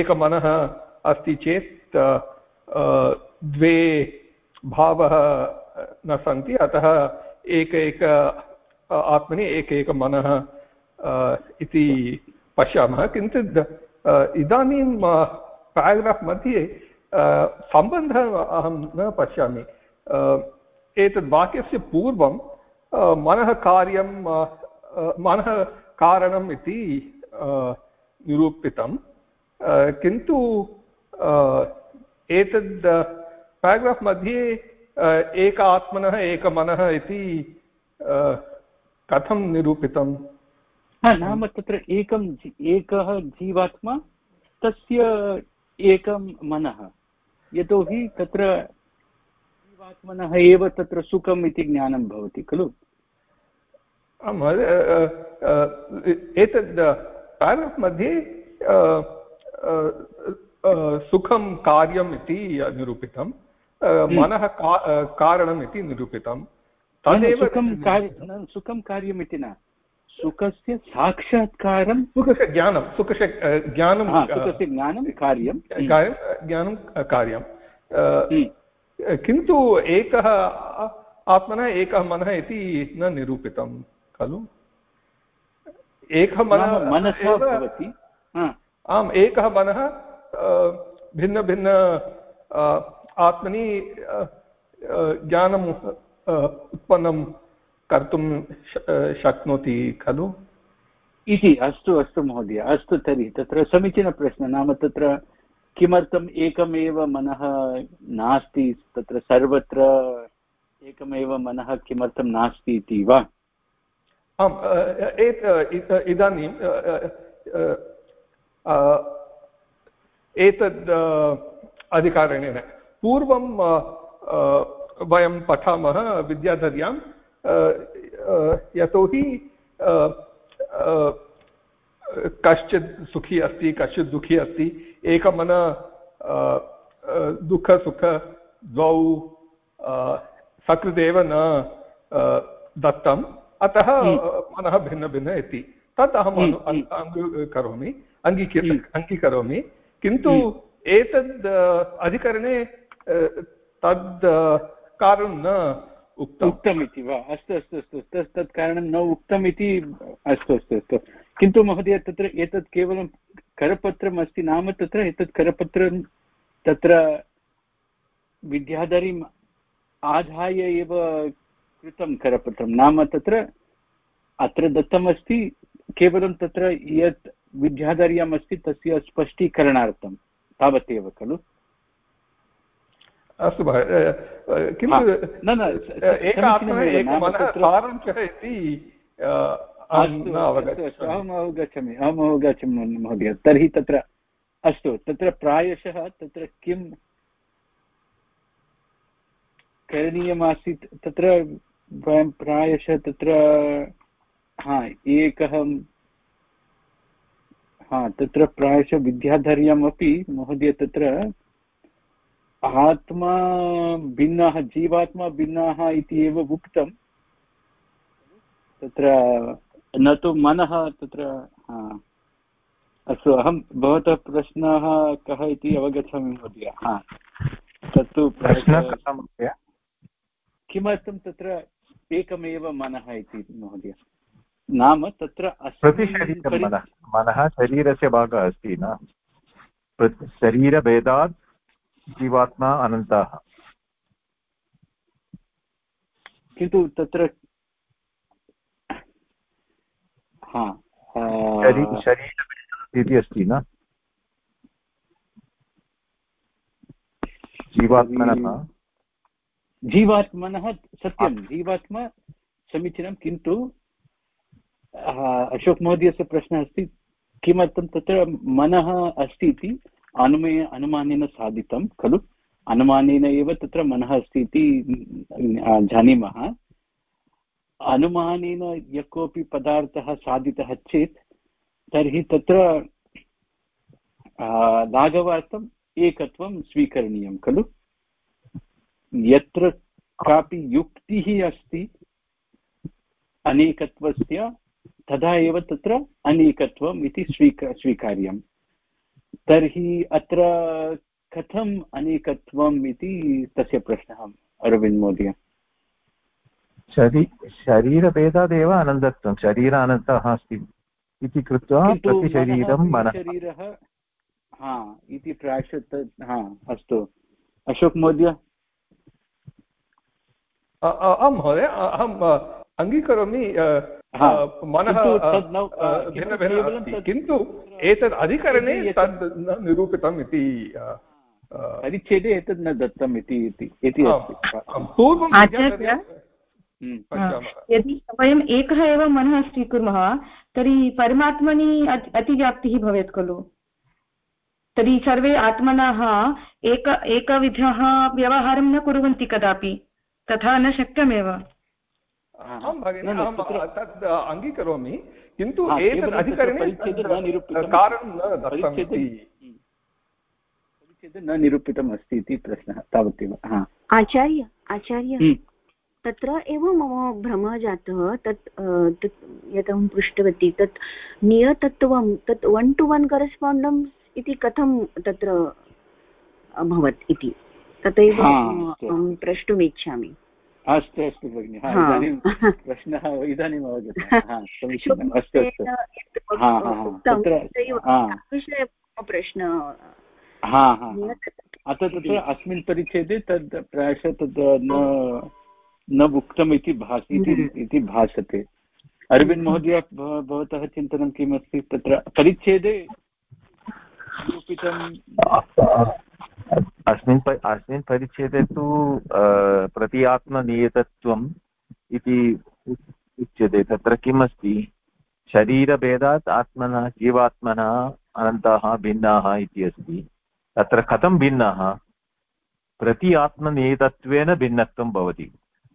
एकमनः अस्ति चेत् द्वे भावः न सन्ति, अतः एक आत्मनि एक मनः इति पश्यामः। किन्तु इदानीं पेराग्राफ् मध्ये सम्बन्धः अहं न पश्यामि। एतद् वाक्यस्य पूर्वं मनः कार्यं मनः कारणम् इति निरूपितं, किन्तु एतद् पेराग्राफ् मध्ये एक आत्मनः एक मनः इति कथं निरूपितं? नाम तत्र एकः जीवात्मा, तस्य एकं मनः, यतोहि तत्र जीवात्मनः एव तत्र सुखम् इति ज्ञानं भवति खलु। एतद् पेराग्राफ् मध्ये सुखं कार्यम् इति निरूपितं, मनः कारणम् इति निरूपितं। तदेव सुखं कार्यम् इति न, सुखस्य साक्षात्कारं, सुखस्य ज्ञानं, सुखस्य ज्ञानं कार्यं। किन्तु एकः आत्मनः एकः मनः इति न निरूपितं खलु। एकः मनः भवति। आम्, एकः मनः भिन्न भिन्न आत्मनि ज्ञानम् उत्पन्नं कर्तुं शक्नोति खलु इति। अस्तु महोदय, अस्तु तर्हि तत्र समीचीनप्रश्नः। नाम तत्र किमर्थम् एकमेव मनः नास्ति, तत्र सर्वत्र एकमेव मनः किमर्थं नास्ति इति वा? आम्, इदानीं एतद् अधिकारेण पूर्वं वयं पठामः विद्याधर्यां, यतोहि कश्चित् सुखी अस्ति, कश्चित् दुःखी अस्ति, एकमनः दुःखसुख द्वौ सकृदेव न दत्तम्, अतः मनः भिन्न भिन्न इति। तत् अहम् अङ्गीकरोमि। किन्तु एतद् अधिकरणे तद् कारणं न उक्तम् इति वा? अस्तु तत् कारणं न उक्तम् इति। अस्तु। किन्तु महोदय, तत्र एतत् केवलं करपत्रम् अस्ति, नाम तत्र एतत् करपत्रं तत्र विद्याधरीम् आधाय एव कृतं करपत्रं, नाम तत्र अत्र दत्तमस्ति केवलं तत्र यत् विद्याधर्याम् अस्ति तस्य स्पष्टीकरणार्थं, तावदेव खलु। अस्तु किन्तु अहम् अवगच्छामि महोदय। तर्हि तत्र अस्तु, तत्र प्रायशः तत्र किं करणीयमासीत्, तत्र वयं प्रायशः तत्र तत्र प्रायशः विद्याधर्यमपि महोदय तत्र आत्मा भिन्नः, जीवात्मा भिन्नः इति एव उक्तं, तत्र न तु मनः तत्र। अस्तु, अहं भवतः प्रश्नः कः इति अवगच्छामि महोदय। तत्तु किमर्थं तत्र एकमेव मनः इति महोदय? नाम तत्र मनः शरीरस्य भागः अस्ति न, शरीरभेदात् जीवात्मा अनन्तः। किन्तु तत्र शरीर इति अस्ति न, जीवात्मनः सत्यं, जीवात्मा समीचीनं। किन्तु अशोक महोदयस्य प्रश्नः अस्ति किमर्थं तत्र मनः अस्ति इति अनुमानेन साधितं खलु। अनुमानेन एव तत्र मनः अस्ति इति जानीमः। अनुमानेन यः कोऽपि पदार्थः साधितः चेत् तर्हि तत्र लाघवार्थम् एकत्वं स्वीकरणीयं खलु। यत्र कापि युक्तिः अस्ति अनेकत्वस्य, तदा एव तत्र अनेकत्वम् इति स्वीकार्यं। तर्हि अत्र कथम् अनेकत्वम् इति तस्य प्रश्नः अरविन्द महोदय। शरीरभेदादेव अनन्तत्वं शरीरानन्तः अस्ति इति कृत्वा प्रतिशरीरं मनः इति प्रायशः अस्तु अशोक महोदय आं महोदय अहम् अङ्गीकरोमि मनः भिन्नभिन्न अस्ति किन्तु एतद् अधिकरणे तद् न निरूपितम् इति परिच्छेदे एतद् न दत्तम् इति पूर्वं यदि वयम् एकः एव मनः स्वीकुर्मः तर्हि परमात्मनि अतिव्याप्तिः भवेत् खलु तर्हि सर्वे आत्मनः एकविधः व्यवहारं न कुर्वन्ति कदापि तथा न शक्यमेव आं भगिनि अहं तद् अङ्गीकरोमि किन्तु एतद् अधिकरणे कारणं न दत्तम् इति न निरूपितम् अस्ति इति प्रश्नः तावदेव आचार्य तत्र एव मम भ्रमः जातः तत् यत् अहं पृष्टवती तत् नियतत्वं तत् 1-to-1 करेस्पाण्डेन्स् इति कथं तत्र अभवत् इति तथैव अहं प्रष्टुम् इच्छामि अस्तु अस्तु भगिनि इदानीं प्रश्नः इदानीम् अवगतः समीचीनम् अस्तु अस्तु प्रश्नः अतः तत्र अस्मिन् परिच्छेदे तद् प्रायशः तद् न उक्तम् इति भासते अरविन्द महोदय भवतः चिन्तनं किमस्ति तत्र परिच्छेदे निरूपितम् अस्मिन् परिच्छेदे तु प्रति आत्मनियतत्वम् इति उच्यते तत्र किम् अस्ति शरीरभेदात् आत्मनः जीवात्मनः अनन्ताः भिन्नाः इति अस्ति तत्र कथं भिन्नाः प्रति आत्मनियतत्वेन भिन्नत्वं भवति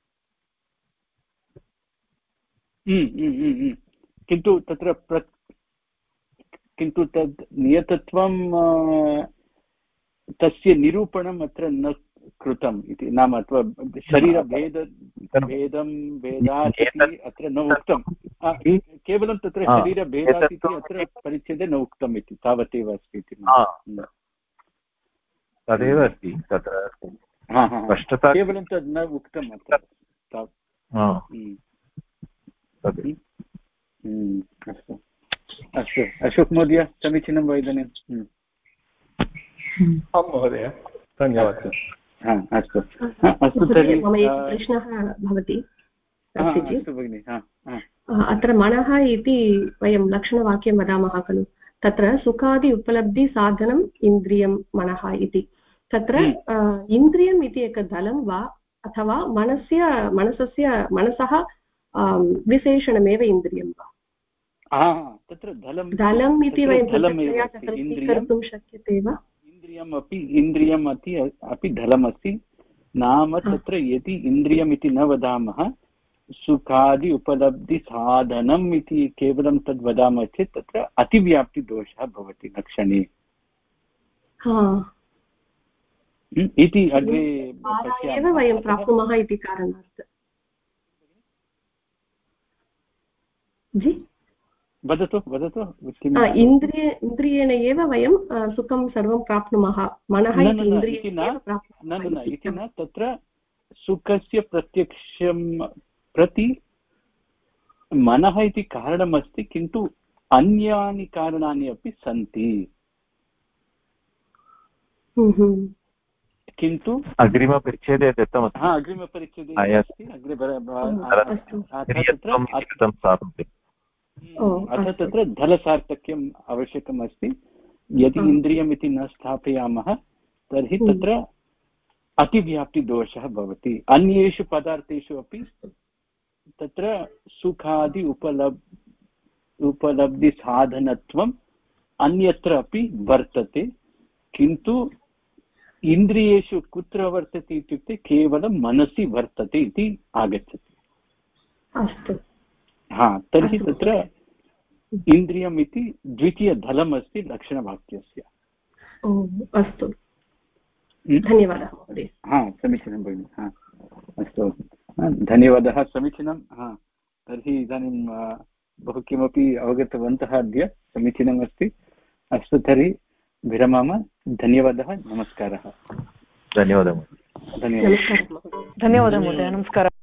किन्तु तद् नियतत्वं तस्य निरूपणम् अत्र न कृतम् इति नाम अथवा भेदात् इति अत्र न उक्तं केवलं तत्र शरीरभेदात् इति अत्र परिच्छेदे न उक्तम् इति तावदेव अस्ति इति तदेव अस्ति तत्र स्पष्टता केवलं तद् न उक्तम् अत्र अस्तु अस्तु अशोक महोदय समीचीनं वा इदानीं आं महोदय धन्यवादः अस्तु अस्तु तर्हि मम एकः प्रश्नः भवति अस्तु भगिनि अत्र मनः इति वयं लक्षणवाक्यं वदामः खलु तत्र सुखादि उपलब्धिसाधनम् इन्द्रियं मनः इति तत्र इन्द्रियम् इति एकं दलं वा अथवा मनसः विशेषणमेव इन्द्रियं वा तत्र दलम् इति वयं स्वीकर्तुं शक्यते वा इन्द्रियम् अपि धलमस्ति नाम तत्र यदि इन्द्रियम् इति न वदामः सुखादि उपलब्धिसाधनम् इति केवलं तद् वदामः चेत् तत्र अतिव्याप्तिदोषः भवति लक्षणे इति अग्रे एव वयं प्राप्नुमः इति कारणात् वदतु इन्द्रियेण एव वयं सुखं सर्वं प्राप्नुमः मनः इति न तत्र सुखस्य प्रत्यक्षं प्रति मनः इति कारणमस्ति किन्तु अन्यानि कारणानि अपि सन्ति किन्तु अग्रिमपरिच्छेदे दत्तमस्ति अग्रिमपरिच्छेदे अस्ति अतः तत्र धलसार्थक्यम् आवश्यकम् अस्ति यदि इन्द्रियम् इति न स्थापयामः तर्हि तत्र अतिव्याप्तिदोषः भवति अन्येषु पदार्थेषु अपि तत्र सुखादि उपलब्धिसाधनत्वम् अन्यत्र अपि वर्तते किन्तु इन्द्रियेषु कुत्र वर्तते इत्युक्ते केवलं मनसि वर्तते इति आगच्छति अस्तु तर्हि तत्र इन्द्रियम् इति द्वितीयधलम् अस्ति लक्षणवाक्यस्य अस्तु धन्यवादः महोदय समीचीनं भगिनि अस्तु धन्यवादः समीचीनं तर्हि इदानीं बहु किमपि अवगतवन्तः अद्य समीचीनम् अस्ति अस्तु तर्हि विरमामः धन्यवादः नमस्कारः धन्यवादः महोदय नमस्कारः